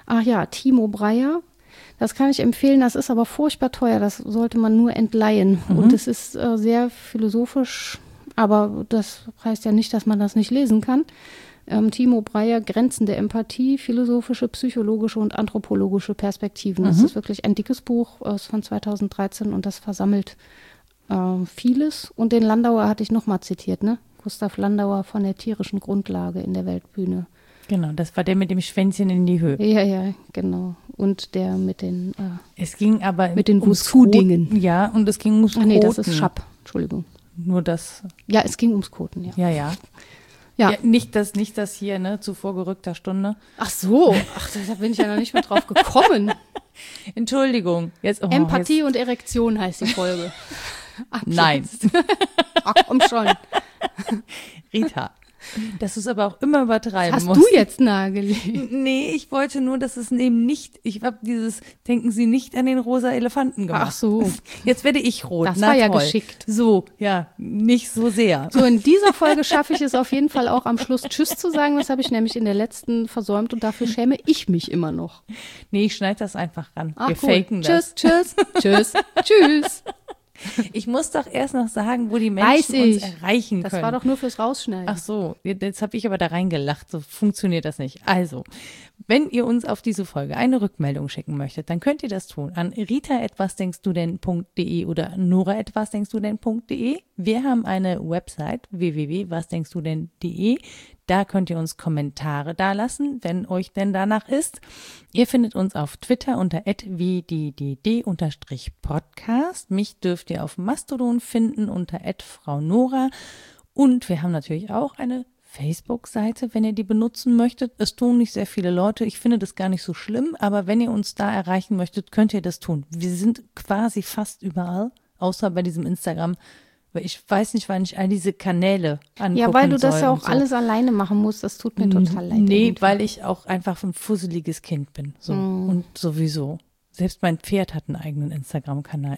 Ach ja, Timo Breyer. Das kann ich empfehlen, das ist aber furchtbar teuer, das sollte man nur entleihen. Und es ist sehr philosophisch, aber das heißt ja nicht, dass man das nicht lesen kann. Timo Breyer, Grenzen der Empathie, philosophische, psychologische und anthropologische Perspektiven. Das ist wirklich ein dickes Buch von 2013 und das versammelt vieles. Und den Landauer hatte ich nochmal zitiert, ne? Gustav Landauer von der tierischen Grundlage in der Weltbühne. Genau, das war der mit dem Schwänzchen in die Höhe. Ja, genau. Und der mit den es ging aber mit den ums Wusfudingen. Ja, und es ging ums Ach nee, das Koten. ist Schapp. Entschuldigung. Nur das. Ja, es ging ums Koten, ja. Ja. Ja. Nicht das hier, ne, zu vorgerückter Stunde. Ach so, da bin ich ja noch nicht mehr drauf gekommen. Entschuldigung. Jetzt, Empathie und Erektion heißt die Folge. Nein. Ach komm schon. Rita, dass du es aber auch immer übertreiben Hast musst. du jetzt nahegelegt? Nee, ich wollte nur, dass es eben nicht, ich habe denken Sie nicht an den rosa Elefanten gemacht. Ach so. Jetzt werde ich rot. Das Na war ja toll. geschickt. So, ja, nicht so sehr. So, in dieser Folge schaffe ich es auf jeden Fall auch am Schluss Tschüss zu sagen. Das habe ich nämlich in der letzten versäumt und dafür schäme ich mich immer noch. Nee, ich schneide das einfach ran. Ach, Wir cool. faken das. Tschüss. Tschüss. Ich muss doch erst noch sagen, wo die Menschen uns erreichen können. Das war doch nur fürs Rausschneiden. Ach so, jetzt habe ich aber da reingelacht. So funktioniert das nicht. Also, wenn ihr uns auf diese Folge eine Rückmeldung schicken möchtet, dann könnt ihr das tun an rita@wasdenkstudenn.de oder nora@wasdenkstudenn.de. Wir haben eine Website www.wasdenkstudenn.de. Da könnt ihr uns Kommentare dalassen, wenn euch denn danach ist. Ihr findet uns auf Twitter unter @wddd_podcast. Mich dürft ihr auf Mastodon finden unter @Frau Nora. Und wir haben natürlich auch eine Facebook-Seite, wenn ihr die benutzen möchtet. Es tun nicht sehr viele Leute. Ich finde das gar nicht so schlimm, aber wenn ihr uns da erreichen möchtet, könnt ihr das tun. Wir sind quasi fast überall, außer bei diesem Instagram. Weil ich weiß nicht, wann ich all diese Kanäle angucken Ja, weil du das ja soll auch alles alleine machen musst. Das tut mir total leid. Nee, irgendwie. weil ich auch einfach ein fusseliges Kind bin. So. Und sowieso. Selbst mein Pferd hat einen eigenen Instagram-Kanal.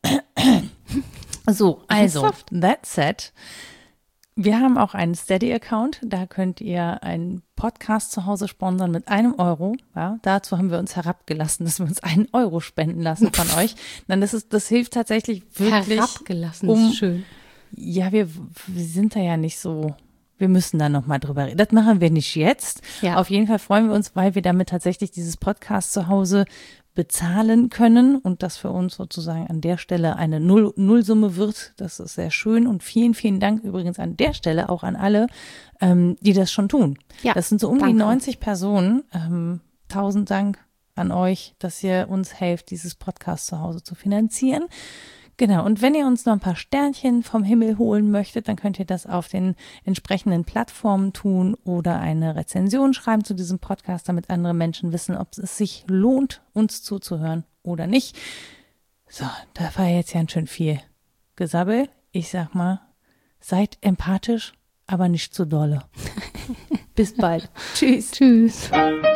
So, also, that's it. Wir haben auch einen Steady-Account. Da könnt ihr einen Podcast zu Hause sponsern mit €1. Ja, dazu haben wir uns herabgelassen, dass wir uns €1 spenden lassen von euch. Dann das hilft tatsächlich wirklich. Herabgelassen, ist schön. Ja, wir sind da ja nicht so. Wir müssen da nochmal drüber reden. Das machen wir nicht jetzt. Ja. Auf jeden Fall freuen wir uns, weil wir damit tatsächlich dieses Podcast zu Hause bezahlen können und das für uns sozusagen an der Stelle eine Nullsumme wird. Das ist sehr schön und vielen, vielen Dank übrigens an der Stelle auch an alle, die das schon tun. Ja, das sind so die 90 Personen. 1000 Dank an euch, dass ihr uns helft, dieses Podcast zu Hause zu finanzieren. Genau, und wenn ihr uns noch ein paar Sternchen vom Himmel holen möchtet, dann könnt ihr das auf den entsprechenden Plattformen tun oder eine Rezension schreiben zu diesem Podcast, damit andere Menschen wissen, ob es sich lohnt, uns zuzuhören oder nicht. So, da war jetzt ganz schön viel Gesabbel. Ich sag mal, seid empathisch, aber nicht zu dolle. Bis bald. Tschüss. Tschüss.